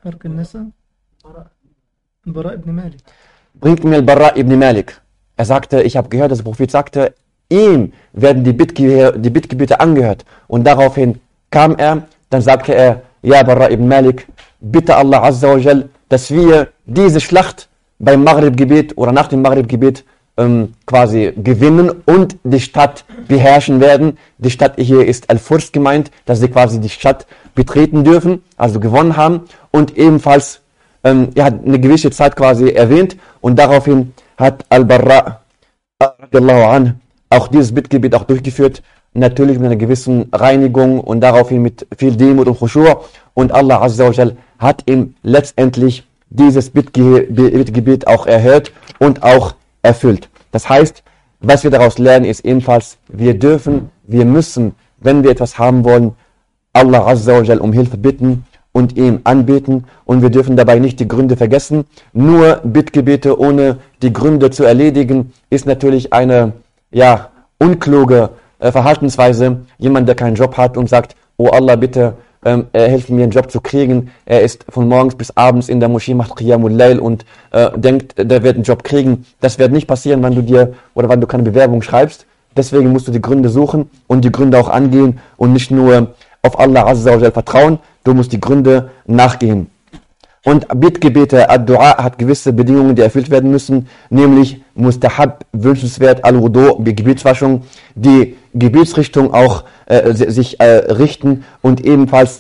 Bara ibn Malik. Bringt mir Bara ibn Malik. Er sagte, ich habe gehört, dass der Prophet sagte, ihm werden die Bittgebete, die Bittgebete angehört. Und daraufhin kam er, dann sagte er, ja Bara ibn Malik, bitte Allah Azza wa Jal, dass wir diese Schlacht beim Maghrib-Gebet oder nach dem Maghrib-Gebet ähm, quasi gewinnen und die Stadt beherrschen werden. Die Stadt hier ist Al-Furs gemeint, dass sie quasi die Stadt betreten dürfen, also gewonnen haben und ebenfalls ähm, er hat eine gewisse Zeit quasi erwähnt und daraufhin hat Al-Barra radiallahu anh auch dieses Bittgebet auch durchgeführt, natürlich mit einer gewissen Reinigung und daraufhin mit viel Demut und Khushur und Allah Azza wa Jal hat ihm letztendlich dieses Bittge Bittgebet auch erhört und auch erfüllt. Das heißt, was wir daraus lernen ist ebenfalls, wir dürfen, wir müssen, wenn wir etwas haben wollen, Allah Azza wa Jal um Hilfe bitten und ihm anbeten und wir dürfen dabei nicht die Gründe vergessen. Nur Bittgebete ohne die Gründe zu erledigen ist natürlich eine ja unkluge äh, Verhaltensweise. Jemand, der keinen Job hat und sagt, oh Allah, bitte ähm, er hilft mir einen Job zu kriegen. Er ist von morgens bis abends in der Moschee, macht Qiyamul Layl und äh, denkt, der wird einen Job kriegen. Das wird nicht passieren, wenn du dir oder wenn du keine Bewerbung schreibst. Deswegen musst du die Gründe suchen und die Gründe auch angehen und nicht nur auf Allah Azza wa Jal vertrauen. Du musst die Gründe nachgehen. Und Bittgebete, Ad-Du'a hat gewisse Bedingungen, die erfüllt werden müssen, nämlich Mustahab, wünschenswert, Al-Wudu, Gebetswaschung, die Gebetsrichtung auch äh, sich äh, richten und ebenfalls,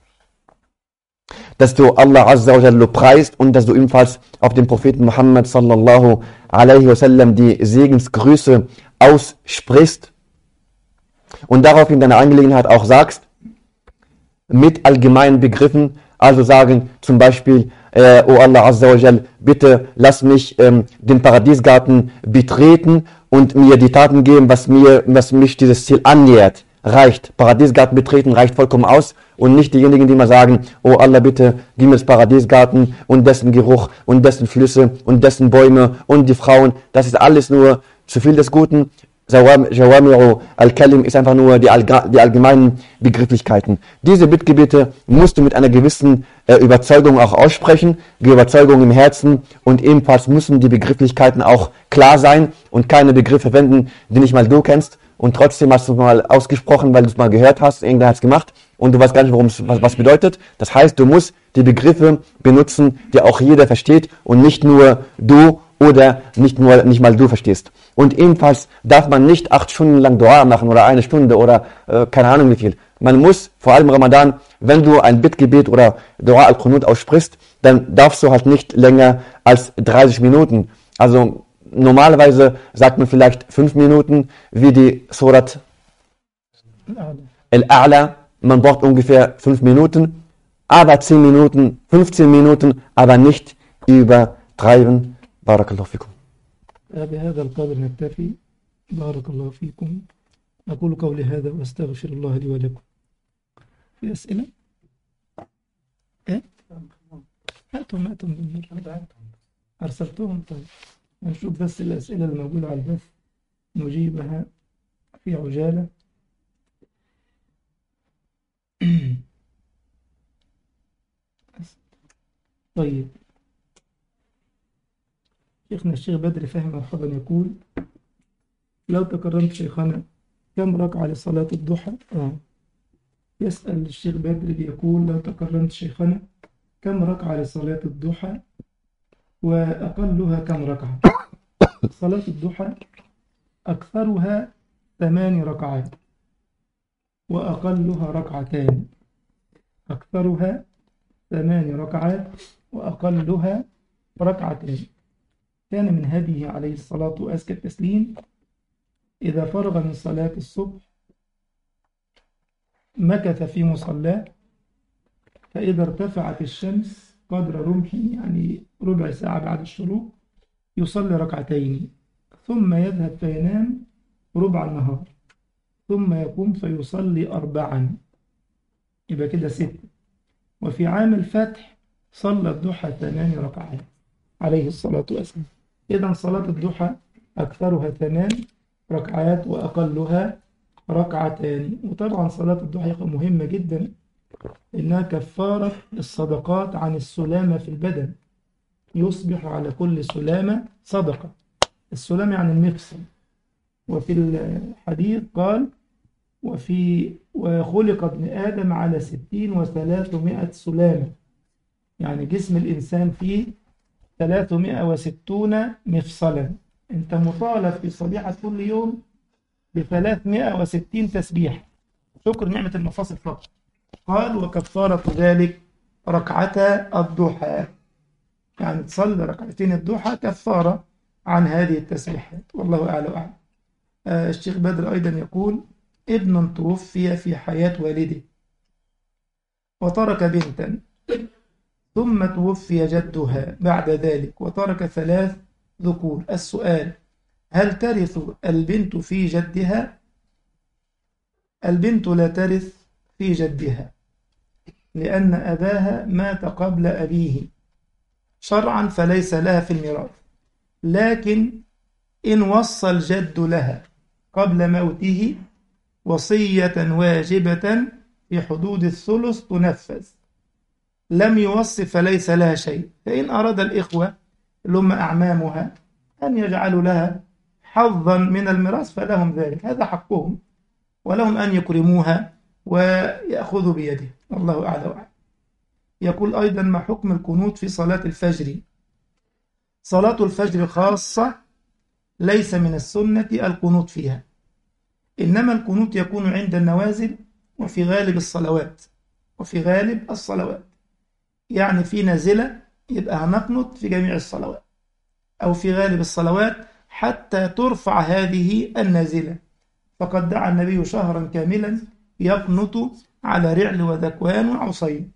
dass du Allah Azza wa Jalla preist und dass du ebenfalls auf den Propheten Muhammad sallallahu alaihi wasallam die Segensgrüße aussprichst und daraufhin deine Angelegenheit auch sagst, mit allgemeinen Begriffen, also sagen zum Beispiel, äh, oh Allah Azza wa Jal, bitte lass mich ähm, den Paradiesgarten betreten und mir die Taten geben, was mir, was mich dieses Ziel annähert. Reicht. Paradiesgarten betreten reicht vollkommen aus und nicht diejenigen, die mal sagen, oh Allah, bitte gib mir das Paradiesgarten und dessen Geruch und dessen Flüsse und dessen Bäume und die Frauen. Das ist alles nur zu viel des Guten. Jawami'u al-Kalim ist einfach nur die, Allg die allgemeinen Begrifflichkeiten. Diese Bittgebete musst du mit einer gewissen äh, Überzeugung auch aussprechen, die Überzeugung im Herzen und ebenfalls müssen die Begrifflichkeiten auch klar sein und keine Begriffe verwenden, die nicht mal du kennst und trotzdem hast du es mal ausgesprochen, weil du es mal gehört hast, irgendwer hat es gemacht und du weißt gar nicht, worum es was, was bedeutet. Das heißt, du musst die Begriffe benutzen, die auch jeder versteht und nicht nur du oder nicht nur nicht mal du verstehst. Und ebenfalls darf man nicht acht Stunden lang Dua machen oder eine Stunde oder äh, keine Ahnung wie viel. Man muss, vor allem im Ramadan, wenn du ein Bittgebet oder Dua al-Qunut aussprichst, dann darfst du halt nicht länger als dreißig Minuten. Also normalerweise sagt man vielleicht fünf Minuten, wie die Surat Al-A'la. Man braucht ungefähr fünf Minuten, aber zehn Minuten, fünfzehn Minuten, aber nicht übertreiben. بارك الله فيكم. بهذا القدر نكتفي. بارك الله فيكم. أقول قولي هذا وأستغفر الله لي ولكم. في أسئلة؟ إيه؟ هاتهم هاتهم بالمرة. أرسلتهم طيب. نشوف بس الأسئلة الموجودة على البث نجيبها في عجالة. طيب. شيخنا الشيخ بدر فهم مرحبا يقول لو تكرمت شيخنا كم ركعة لصلاة الضحى؟ آه. يسأل الشيخ بدر بيقول لو تكرمت شيخنا كم ركعة لصلاة الضحى وأقلها كم ركعة؟ صلاة الضحى أكثرها ثمان ركعات وأقلها ركعتان. أكثرها ثمان ركعات وأقلها ركعتان. كان من هديه عليه الصلاة وأزكى التسليم إذا فرغ من صلاة الصبح مكث في مصلاه فإذا ارتفعت الشمس قدر رمحه يعني ربع ساعة بعد الشروق يصلي ركعتين ثم يذهب فينام ربع النهار ثم يقوم فيصلي أربعا يبقى كده ست. وفي عام الفتح صلى الضحى ثمان ركعات عليه الصلاة والسلام. إذن صلاة الضحى أكثرها ثمان ركعات وأقلها ركعتان. وطبعا صلاة الضحى مهمة جدا إنها كفارة الصدقات عن السلامة في البدن. يصبح على كل سلامة صدقة. السلامة يعني المفصل. وفي الحديث قال وفي وخلق ابن آدم على ستين وثلاثمائة سلامة يعني جسم الإنسان فيه ثلاثمائة وستون مفصلا أنت مطالب في صبيحة كل يوم بثلاثمائة وستين تسبيح، شكر نعمة المفاصل فقط. قال وكفارة ذلك ركعتا الضحى، يعني تصلي ركعتين الضحى كفارة عن هذه التسبيحات. والله أعلى وأعلم. آه الشيخ بدر أيضا يقول ابن توفي في حياة والده وترك بنتا، ثم توفي جدها بعد ذلك وترك ثلاث ذكور. السؤال: هل ترث البنت في جدها؟ البنت لا ترث في جدها، لأن أباها مات قبل أبيه شرعا، فليس لها في الميراث. لكن إن وصى الجد لها قبل موته وصية واجبة في حدود الثلث تنفذ، لم يوص فليس لها شيء. فإن أراد الإخوة اللي هم أعمامها أن يجعلوا لها حظا من الميراث فلهم ذلك، هذا حقهم، ولهم أن يكرموها ويأخذوا بيده. الله أعلى وأعلم. يقول أيضا ما حكم القنوت في صلاة الفجر؟ صلاة الفجر خاصة، ليس من السنة القنوت فيها، إنما القنوت يكون عند النوازل وفي غالب الصلوات، وفي غالب الصلوات يعني في نازلة يبقى هنقنط في جميع الصلوات، أو في غالب الصلوات حتى ترفع هذه النازلة. فقد دعا النبي شهرا كاملا يقنط على رعل وذكوان وعصين.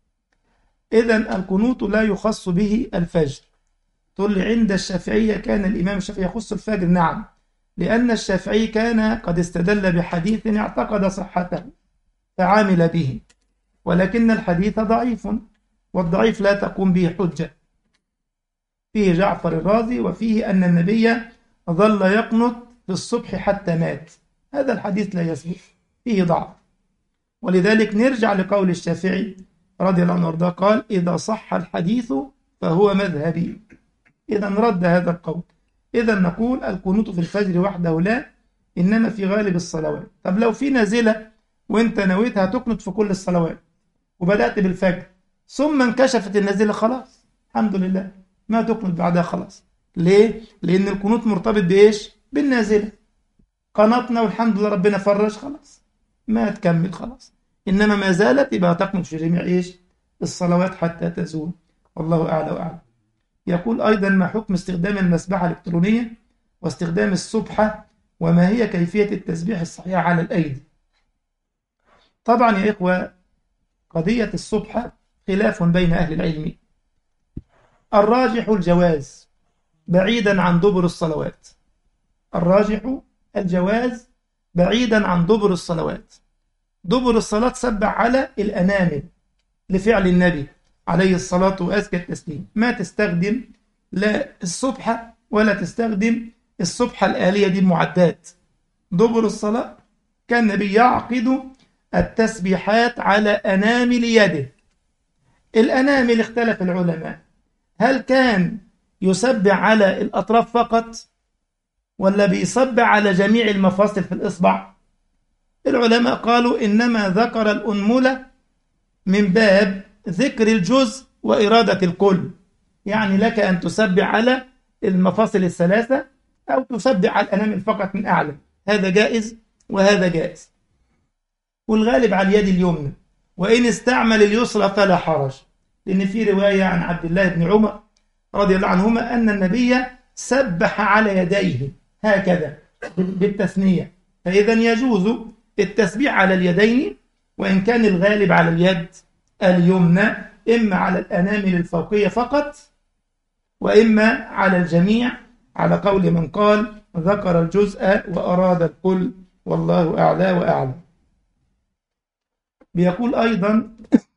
إذن القنوت لا يخص به الفجر. تقول لي عند الشافعية كان الإمام الشافعي يخص الفجر. نعم، لأن الشافعي كان قد استدل بحديث اعتقد صحته فعامل به، ولكن الحديث ضعيف، والضعيف لا تقوم به حجة. فيه جعفر الرازي وفيه أن النبي ظل يقنط في الصبح حتى مات، هذا الحديث لا يثبت، فيه ضعف. ولذلك نرجع لقول الشافعي رضي الله عنه وارضاه، قال إذا صح الحديث فهو مذهبي. إذا رد هذا القول. إذا نقول القنوت في الفجر وحده لا، إنما في غالب الصلوات. طب لو في نازلة وانت نويتها تقنط في كل الصلوات وبدأت بالفجر ثم انكشفت النازلة، خلاص الحمد لله ما تقنط بعدها خلاص. ليه؟ لأن القنوت مرتبط بإيش؟ بالنازلة. قنطنا والحمد لله ربنا فرج، خلاص ما تكمل خلاص. إنما ما زالت يبقى تقنط في جميع إيش؟ الصلوات حتى تزول. والله أعلى وأعلم. يقول أيضا ما حكم استخدام المسبحة الإلكترونية واستخدام السبحة، وما هي كيفية التسبيح الصحيح على الأيدي؟ طبعا يا إخوة قضية السبحة خلاف بين أهل العلم. الراجح الجواز بعيدا عن دبر الصلوات، الراجح الجواز بعيدا عن دبر الصلوات. دبر الصلاة سبح على الأنامل لفعل النبي عليه الصلاة وأزكى التسليم، ما تستخدم لا السبحة ولا تستخدم السبحة الآلية دي المعدات. دبر الصلاة كان النبي يعقد التسبيحات على أنامل يده. الأنامل اختلف العلماء، هل كان يسبح على الأطراف فقط ولا بيسبح على جميع المفاصل في الإصبع؟ العلماء قالوا إنما ذكر الأنملة من باب ذكر الجزء وإرادة الكل، يعني لك أن تسبح على المفاصل الثلاثة أو تسبح على الأنامل فقط من أعلى، هذا جائز وهذا جائز. والغالب على اليد اليمنى، وإن استعمل اليسرى فلا حرج، لأن في رواية عن عبد الله بن عمر رضي الله عنهما أن النبي سبح على يديه هكذا بالتثنية، فإذا يجوز التسبيح على اليدين، وإن كان الغالب على اليد اليمنى، إما على الأنامل الفوقية فقط وإما على الجميع، على قول من قال ذكر الجزء وأراد الكل، والله أعلى وأعلم. بيقول أيضا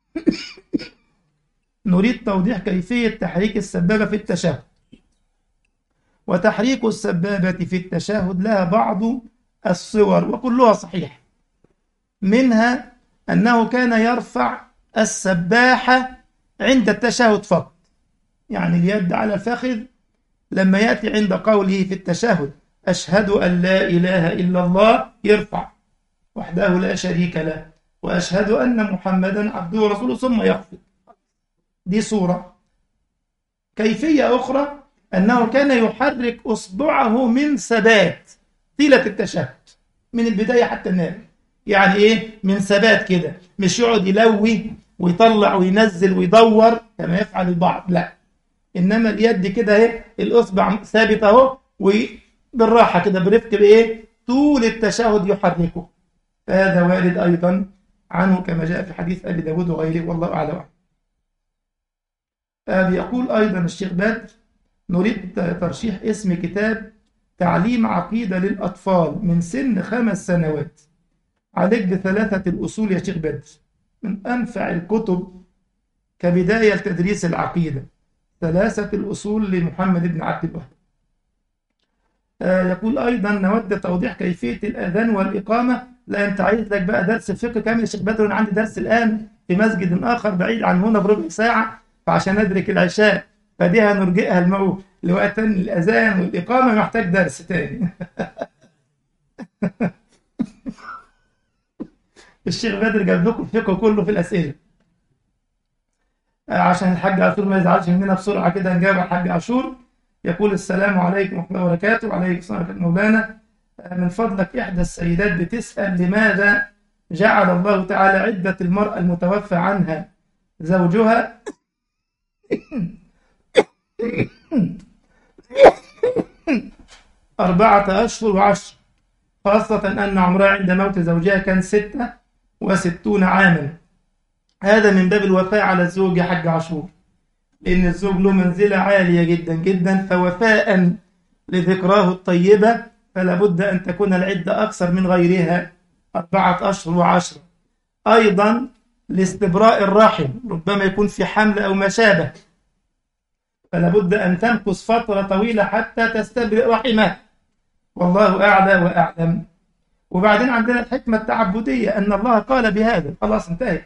نريد توضيح كيفية تحريك السبابة في التشهد. وتحريك السبابة في التشهد لها بعض الصور وكلها صحيح، منها أنه كان يرفع السباحة عند التشهد فقط، يعني اليد على الفخذ لما يأتي عند قوله في التشهد أشهد أن لا إله إلا الله يرفع وحده لا شريك له وأشهد أن محمدا عبده ورسوله ثم يخفض. دي صورة. كيفية أخرى أنه كان يحرك أصبعه من ثبات طيلة التشهد من البداية حتى النهاية. يعني إيه؟ من ثبات كده، مش يقعد يلوي ويطلع وينزل ويدور كما يفعل البعض، لا، إنما اليد كده إيه، الأصبع ثابت أهو، وبالراحة كده برفق بإيه؟ طول التشهد يحركه. فهذا وارد أيضا عنه كما جاء في حديث أبي داود وغيره، والله أعلم. يقول أيضا الشيخ بدر: نريد ترشيح اسم كتاب تعليم عقيدة للأطفال من سن خمس سنوات. عليك بثلاثة الأصول يا شيخ بدر، من أنفع الكتب كبداية لتدريس العقيدة، ثلاثة الأصول لمحمد بن عبد الوهاب. يقول أيضا: نود توضيح كيفية الأذان والإقامة. لا أنت عايز لك بقى درس الفقه كامل يا شيخ بدر، أنا عندي درس الآن في مسجد آخر بعيد عن هنا بربع ساعة، فعشان أدرك العشاء فدي هنرجئها الموت لوقت الأذان والإقامة، محتاج درس تاني. الشيخ بدر جاب لكم الفقه كله في الأسئلة عشان الحاج عاشور ما يزعلش مننا، بسرعة كده نجاوب على الحاج عاشور. يقول: السلام عليكم ورحمة الله وبركاته. وعليكم السلام ورحمة الله مولانا، من فضلك إحدى السيدات بتسأل لماذا جعل الله تعالى عدة المرأة المتوفى عنها زوجها أربعة أشهر وعشر، خاصة أن عمرها عند موت زوجها كان ستة وستون عاما. هذا من باب الوفاء على الزوج يا حاج عاشور، لأن الزوج له منزلة عالية جدا جدا، فوفاء لذكراه الطيبة فلا بد أن تكون العدة أكثر من غيرها، أربعة أشهر وعشر. أيضا لاستبراء الرحم، ربما يكون في حمل أو ما شابه، فلا بد أن تمكث فترة طويلة حتى تستبرئ رحمها، والله أعلى وأعلم. وبعدين عندنا الحكمة التعبدية أن الله قال بهذا، خلاص انتهى.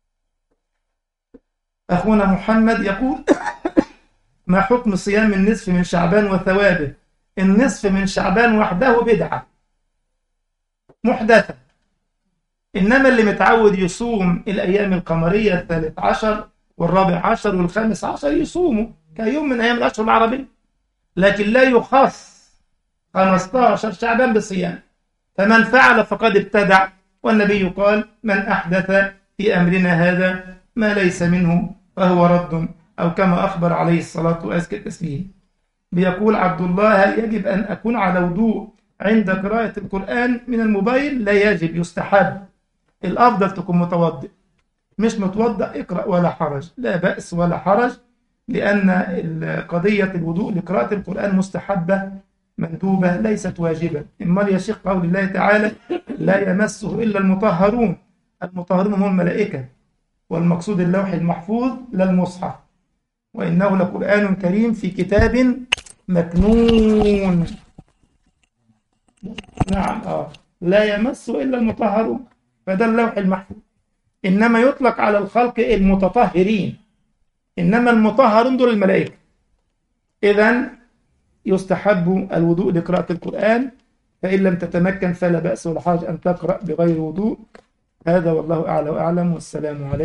أخونا محمد يقول: ما حكم صيام النصف من شعبان وثوابه؟ النصف من شعبان وحده بدعة محدثة، إنما اللي متعود يصوم الأيام القمرية الثالث عشر والرابع عشر والخامس عشر يصوموا كيوم من أيام الأشهر العربية، لكن لا يخص خمسة عشر شعبان بصيام، فمن فعل فقد ابتدع، والنبي قال: من أحدث في أمرنا هذا ما ليس منه فهو رد، أو كما أخبر عليه الصلاة وأزكى التسليم. بيقول عبد الله: هل يجب أن أكون على وضوء عند قراءة القرآن من الموبايل؟ لا يجب، يستحب، الأفضل تكون متوضئ، مش متوضئ اقرأ ولا حرج، لا بأس ولا حرج، لأن قضية الوضوء لقراءة القرآن مستحبة مندوبة ليست واجبة. إما يا شيخ قول الله تعالى: لا يمسه إلا المطهرون، المطهرون هم الملائكة، والمقصود اللوح المحفوظ لا المصحف، وإنه لقرآن كريم في كتاب مكنون. نعم، آه لا يمسه إلا المطهرون، فده اللوح المحفوظ، إنما يطلق على الخلق المتطهرين، إنما المطهرون دول الملائكة. إذن يستحب الوضوء لقراءة القرآن، فإن لم تتمكن فلا بأس ولا حرج أن تقرأ بغير وضوء. هذا والله أعلى وأعلم، والسلام عليكم.